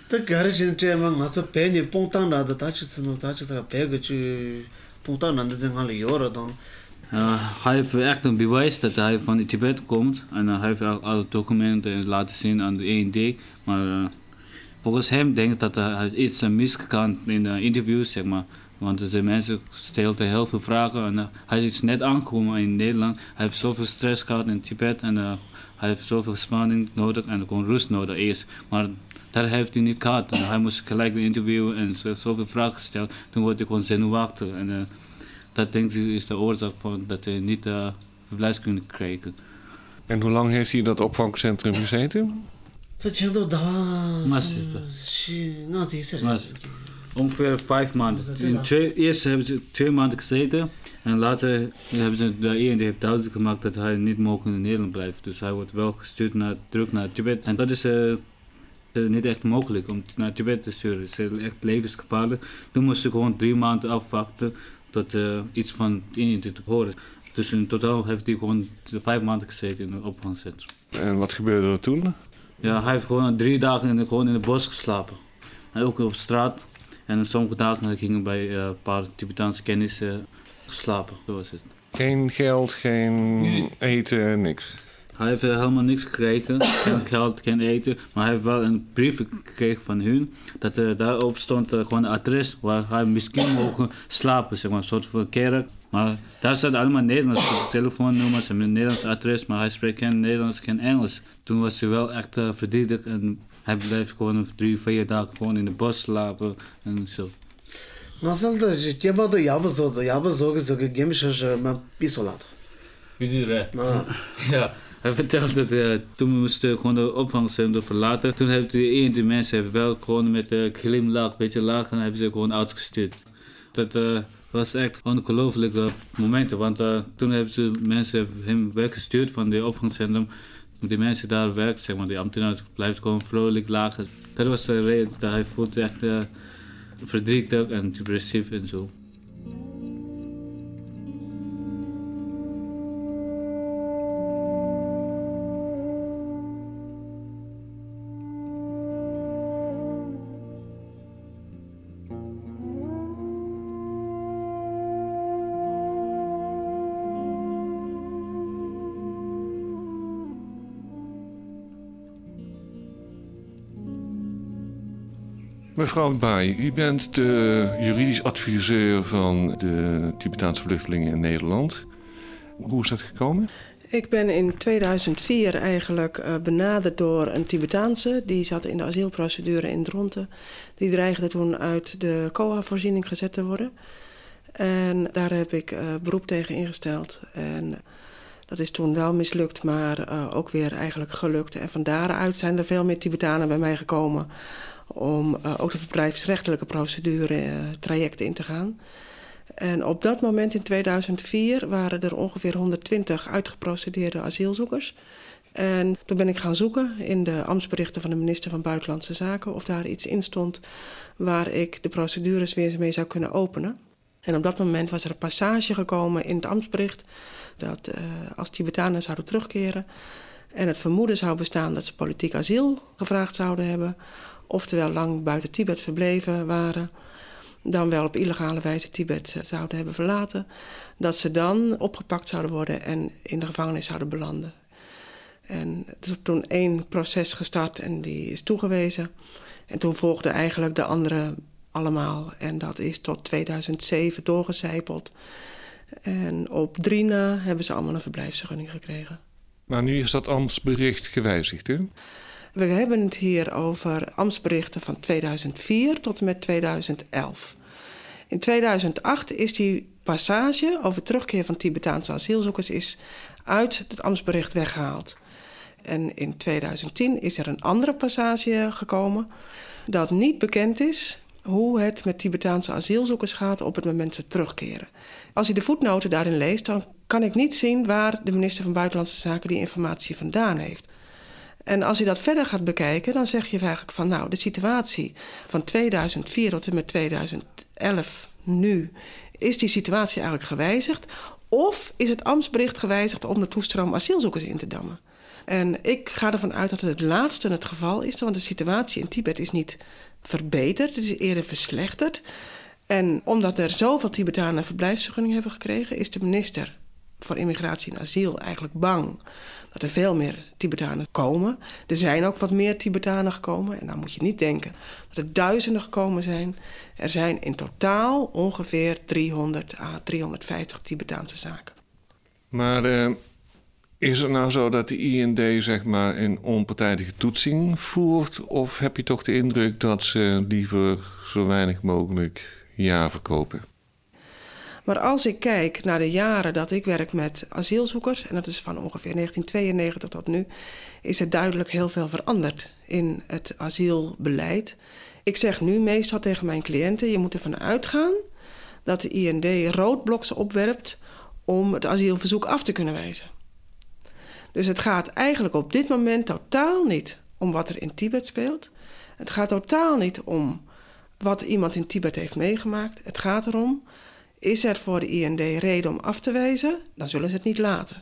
Hij heeft echt een bewijs dat hij van Tibet komt en hij heeft alle documenten laten zien aan de END, maar volgens hem denkt dat hij iets misgegaan in de interviews, zeg maar. Want de mensen stellen heel veel vragen en hij is net aangekomen in Nederland. Hij heeft zoveel stress gehad in Tibet en hij heeft zoveel spanning nodig en gewoon rust nodig eerst. Maar dat heeft hij niet gehad. En hij moest gelijk de interviewen en zoveel vragen stellen. Toen wordt hij gewoon zenuwachtig en dat denk ik is de oorzaak van dat hij niet verblijf kunnen krijgen. En hoe lang heeft hij in dat opvangcentrum gezeten? Ongeveer 5 maanden. Eerst hebben ze 2 maanden gezeten en later hebben ze heeft duidelijk gemaakt dat hij niet mogen in Nederland blijven. Dus hij wordt wel gestuurd terug naar Tibet. En dat is niet echt mogelijk om naar Tibet te sturen. Het is echt levensgevaarlijk. Toen moesten ze gewoon 3 maanden afwachten tot iets van Indië te horen. Dus in totaal heeft hij gewoon 5 maanden gezeten in het opvangcentrum. En wat gebeurde er toen? Ja, hij heeft gewoon 3 dagen gewoon in het bos geslapen. En ook op straat. En sommige dagen gingen bij een paar Tibetaanse kennissen geslapen. Zo was het. Geen geld, geen eten, niks? Hij heeft helemaal niks gekregen. Geen geld, geen eten. Maar hij heeft wel een brief gekregen van hun. Dat daarop stond gewoon een adres waar hij misschien mogen slapen. Zeg maar, een soort van kerk. Maar daar staat allemaal Nederlands, telefoonnummers en een Nederlands adres, maar hij spreekt geen Nederlands, geen Engels. Toen was hij wel echt verdrietig en hij bleef gewoon 3-4 dagen gewoon in de bos slapen en zo. Ja, hij vertelt dat toen we moesten gewoon de opvangcentrum verlaten. Toen heeft de mensen wel gewoon met een glimlach, een beetje lachen, hebben ze gewoon uitgestuurd. Dat was echt ongelooflijke momenten, want toen hebben ze mensen hem weggestuurd van de opvangcentrum. Die mensen daar werken, zeg maar, die ambtenaren blijven gewoon vrolijk lachen. Dat was de reden dat hij voelde echt verdrietig en depressief en zo. Mevrouw Bai, u bent de juridisch adviseur van de Tibetaanse vluchtelingen in Nederland. Hoe is dat gekomen? Ik ben in 2004 eigenlijk benaderd door een Tibetaanse. Die zat in de asielprocedure in Dronten. Die dreigde toen uit de COA-voorziening gezet te worden. En daar heb ik beroep tegen ingesteld. En dat is toen wel mislukt, maar ook weer eigenlijk gelukt. En van daaruit zijn er veel meer Tibetanen bij mij gekomen om ook de verblijfsrechtelijke procedure trajecten in te gaan. En op dat moment in 2004 waren er ongeveer 120 uitgeprocedeerde asielzoekers. En toen ben ik gaan zoeken in de ambtsberichten van de minister van Buitenlandse Zaken of daar iets in stond waar ik de procedures weer mee zou kunnen openen. En op dat moment was er een passage gekomen in het ambtsbericht dat als Tibetanen zouden terugkeren en het vermoeden zou bestaan dat ze politiek asiel gevraagd zouden hebben, oftewel lang buiten Tibet verbleven waren, dan wel op illegale wijze Tibet zouden hebben verlaten, dat ze dan opgepakt zouden worden en in de gevangenis zouden belanden. En er is toen 1 proces gestart en die is toegewezen. En toen volgden eigenlijk de andere allemaal. En dat is tot 2007 doorgecijpeld. En op 3 na hebben ze allemaal een verblijfsvergunning gekregen. Maar nu is dat ambtsbericht gewijzigd, hè? We hebben het hier over ambtsberichten van 2004 tot en met 2011. In 2008 is die passage over terugkeer van Tibetaanse asielzoekers is uit het ambtsbericht weggehaald. En in 2010 is er een andere passage gekomen dat niet bekend is hoe het met Tibetaanse asielzoekers gaat op het moment ze terugkeren. Als je de voetnoten daarin leest, dan kan ik niet zien waar de minister van Buitenlandse Zaken die informatie vandaan heeft. En als je dat verder gaat bekijken, dan zeg je eigenlijk van nou, de situatie van 2004 tot en met 2011 nu, is die situatie eigenlijk gewijzigd? Of is het ambtsbericht gewijzigd om de toestroom asielzoekers in te dammen? En ik ga ervan uit dat het laatste het geval is, want de situatie in Tibet is niet verbeterd, het is eerder verslechterd. En omdat er zoveel Tibetanen een verblijfsvergunning hebben gekregen, is de minister voor Immigratie en Asiel eigenlijk bang dat er veel meer Tibetanen komen. Er zijn ook wat meer Tibetanen gekomen. En dan moet je niet denken dat er duizenden gekomen zijn. Er zijn in totaal ongeveer 300 à 350 Tibetaanse zaken. Maar is het nou zo dat de IND zeg maar een onpartijdige toetsing voert? Of heb je toch de indruk dat ze liever zo weinig mogelijk ja verkopen? Maar als ik kijk naar de jaren dat ik werk met asielzoekers, en dat is van ongeveer 1992 tot nu, is er duidelijk heel veel veranderd in het asielbeleid. Ik zeg nu meestal tegen mijn cliënten, je moet ervan uitgaan dat de IND roodbloks opwerpt om het asielverzoek af te kunnen wijzen. Dus het gaat eigenlijk op dit moment totaal niet om wat er in Tibet speelt. Het gaat totaal niet om wat iemand in Tibet heeft meegemaakt. Het gaat erom, is er voor de IND reden om af te wijzen, dan zullen ze het niet laten.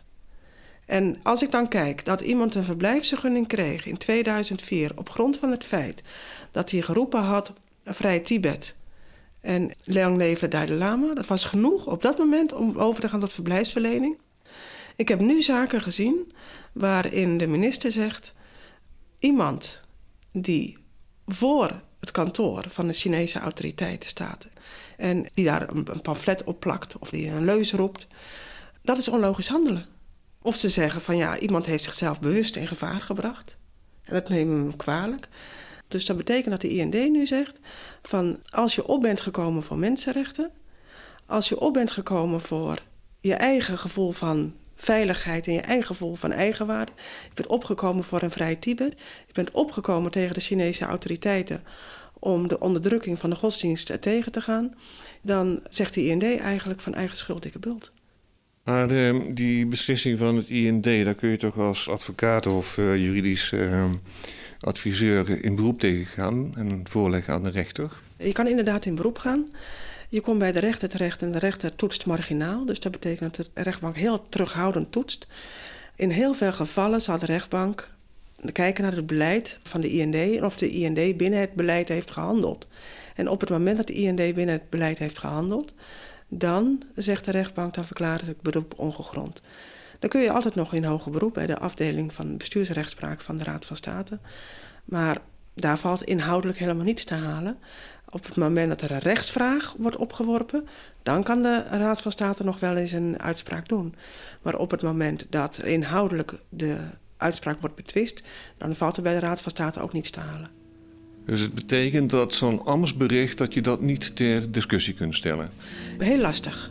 En als ik dan kijk dat iemand een verblijfsvergunning kreeg in 2004 op grond van het feit dat hij geroepen had vrij Tibet en lang leven de Dalai Lama, dat was genoeg op dat moment om over te gaan tot verblijfsverlening. Ik heb nu zaken gezien waarin de minister zegt, iemand die voor het kantoor van de Chinese autoriteiten staat en die daar een pamflet opplakt of die een leus roept, dat is onlogisch handelen. Of ze zeggen van ja, iemand heeft zichzelf bewust in gevaar gebracht en dat nemen we hem kwalijk. Dus dat betekent dat de IND nu zegt van als je op bent gekomen voor mensenrechten, als je op bent gekomen voor je eigen gevoel van veiligheid en je eigen gevoel van eigenwaarde. Je bent opgekomen voor een vrij Tibet. Je bent opgekomen tegen de Chinese autoriteiten om de onderdrukking van de godsdienst tegen te gaan. Dan zegt de IND eigenlijk van eigen schuld, dikke bult. Maar die beslissing van het IND, daar kun je toch als advocaat of juridisch adviseur in beroep tegen gaan en voorleggen aan de rechter? Je kan inderdaad in beroep gaan. Je komt bij de rechter terecht en de rechter toetst marginaal. Dus dat betekent dat de rechtbank heel terughoudend toetst. In heel veel gevallen zal de rechtbank kijken naar het beleid van de IND en of de IND binnen het beleid heeft gehandeld. En op het moment dat de IND binnen het beleid heeft gehandeld, dan zegt de rechtbank, dan verklaart het beroep ongegrond. Dan kun je altijd nog in hoger beroep bij de afdeling van bestuursrechtspraak van de Raad van State. Maar daar valt inhoudelijk helemaal niets te halen. Op het moment dat er een rechtsvraag wordt opgeworpen, dan kan de Raad van State nog wel eens een uitspraak doen. Maar op het moment dat er inhoudelijk de uitspraak wordt betwist, dan valt er bij de Raad van State ook niets te halen. Dus het betekent dat zo'n ambtsbericht, dat je dat niet ter discussie kunt stellen? Heel lastig.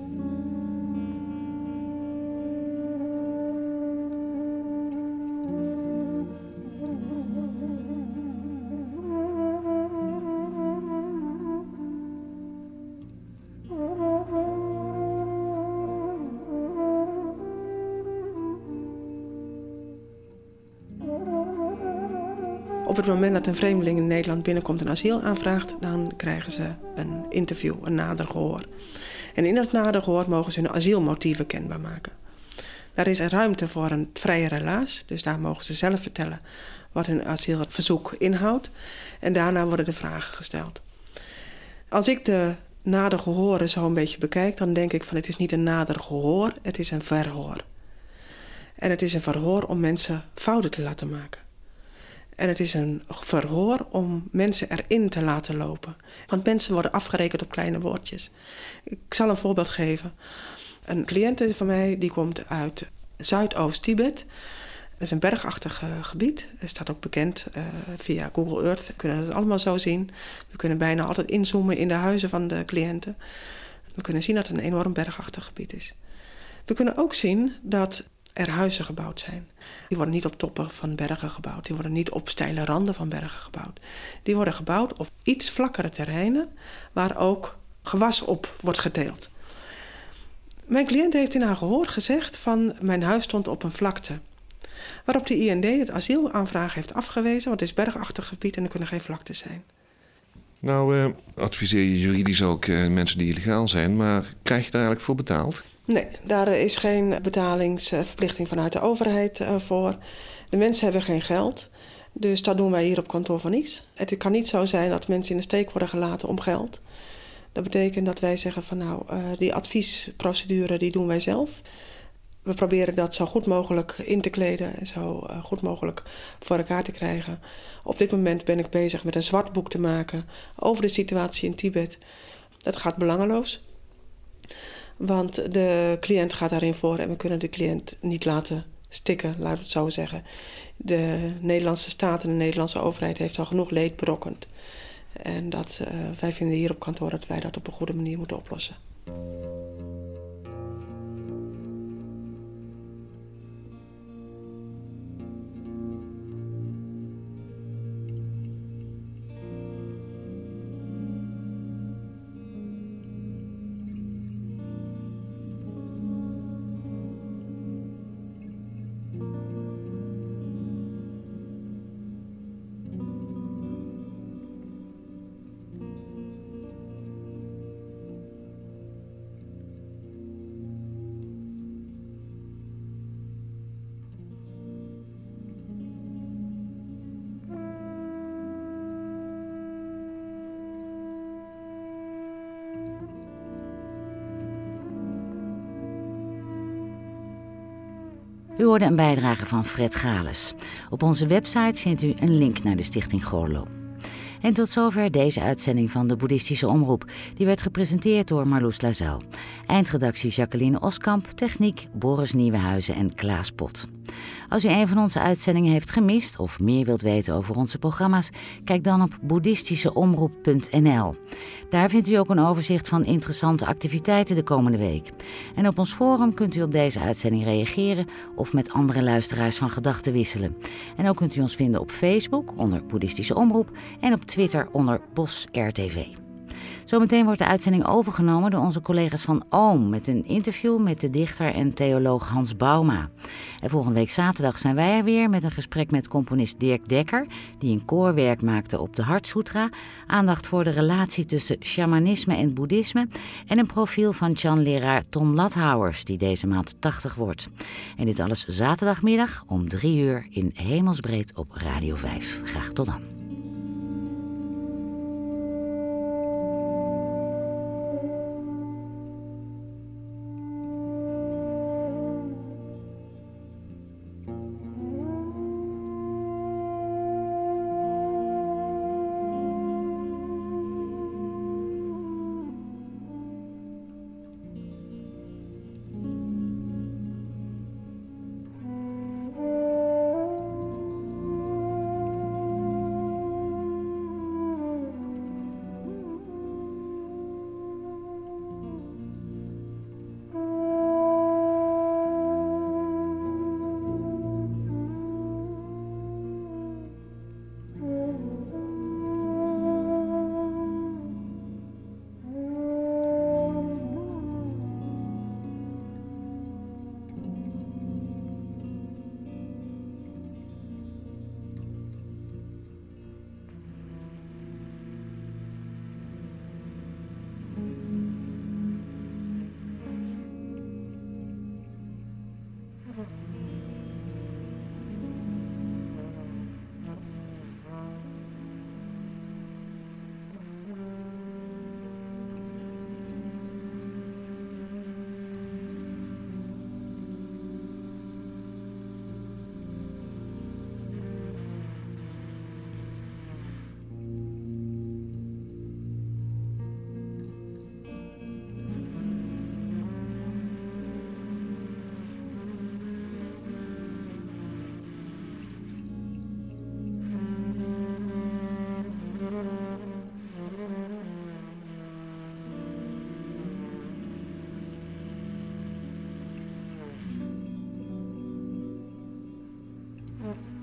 Op het moment dat een vreemdeling in Nederland binnenkomt en asiel aanvraagt, dan krijgen ze een interview, een nader gehoor. En in dat nader gehoor mogen ze hun asielmotieven kenbaar maken. Daar is er ruimte voor een vrije relaas, dus daar mogen ze zelf vertellen wat hun asielverzoek inhoudt. En daarna worden de vragen gesteld. Als ik de nader gehoren zo een beetje bekijk, dan denk ik van het is niet een nader gehoor, het is een verhoor. En het is een verhoor om mensen fouten te laten maken. En het is een verhoor om mensen erin te laten lopen. Want mensen worden afgerekend op kleine woordjes. Ik zal een voorbeeld geven. Een cliënte van mij die komt uit Zuidoost-Tibet. Dat is een bergachtig gebied. Het staat ook bekend via Google Earth. We kunnen het allemaal zo zien. We kunnen bijna altijd inzoomen in de huizen van de cliënten. We kunnen zien dat het een enorm bergachtig gebied is. We kunnen ook zien dat er huizen gebouwd zijn. Die worden niet op toppen van bergen gebouwd. Die worden niet op steile randen van bergen gebouwd. Die worden gebouwd op iets vlakkere terreinen waar ook gewas op wordt geteeld. Mijn cliënt heeft in haar gehoor gezegd van mijn huis stond op een vlakte. Waarop de IND het asielaanvraag heeft afgewezen, want het is bergachtig gebied en er kunnen geen vlaktes zijn. Nou, adviseer je juridisch ook mensen die illegaal zijn, maar krijg je daar eigenlijk voor betaald? Nee, daar is geen betalingsverplichting vanuit de overheid voor. De mensen hebben geen geld, dus dat doen wij hier op kantoor voor niets. Het kan niet zo zijn dat mensen in de steek worden gelaten om geld. Dat betekent dat wij zeggen van die adviesprocedure die doen wij zelf. We proberen dat zo goed mogelijk in te kleden en zo goed mogelijk voor elkaar te krijgen. Op dit moment ben ik bezig met een zwart boek te maken over de situatie in Tibet. Dat gaat belangeloos. Want de cliënt gaat daarin voor en we kunnen de cliënt niet laten stikken, laten we het zo zeggen. De Nederlandse staat en de Nederlandse overheid heeft al genoeg leed berokkend. En wij vinden hier op kantoor dat wij dat op een goede manier moeten oplossen. U hoorde een bijdrage van Fred Gales. Op onze website vindt u een link naar de Stichting Goorlo. En tot zover deze uitzending van de Boeddhistische Omroep. Die werd gepresenteerd door Marloes Lazel. Eindredactie Jacqueline Oskamp, techniek Boris Nieuwenhuizen en Klaas Pot. Als u een van onze uitzendingen heeft gemist of meer wilt weten over onze programma's, kijk dan op boeddhistischeomroep.nl. Daar vindt u ook een overzicht van interessante activiteiten de komende week. En op ons forum kunt u op deze uitzending reageren of met andere luisteraars van gedachten wisselen. En ook kunt u ons vinden op Facebook onder Boeddhistische Omroep en op Twitter onder Bos RTV. Zometeen wordt de uitzending overgenomen door onze collega's van Oom met een interview met de dichter en theoloog Hans Bauma. En volgende week zaterdag zijn wij er weer met een gesprek met componist Dirk Dekker, die een koorwerk maakte op de Hartsutra, aandacht voor de relatie tussen shamanisme en boeddhisme en een profiel van Chan-leraar Tom Lathouwers, die deze maand 80 wordt. En dit alles zaterdagmiddag om 3 uur in Hemelsbreed op Radio 5. Graag tot dan. Mm-hmm.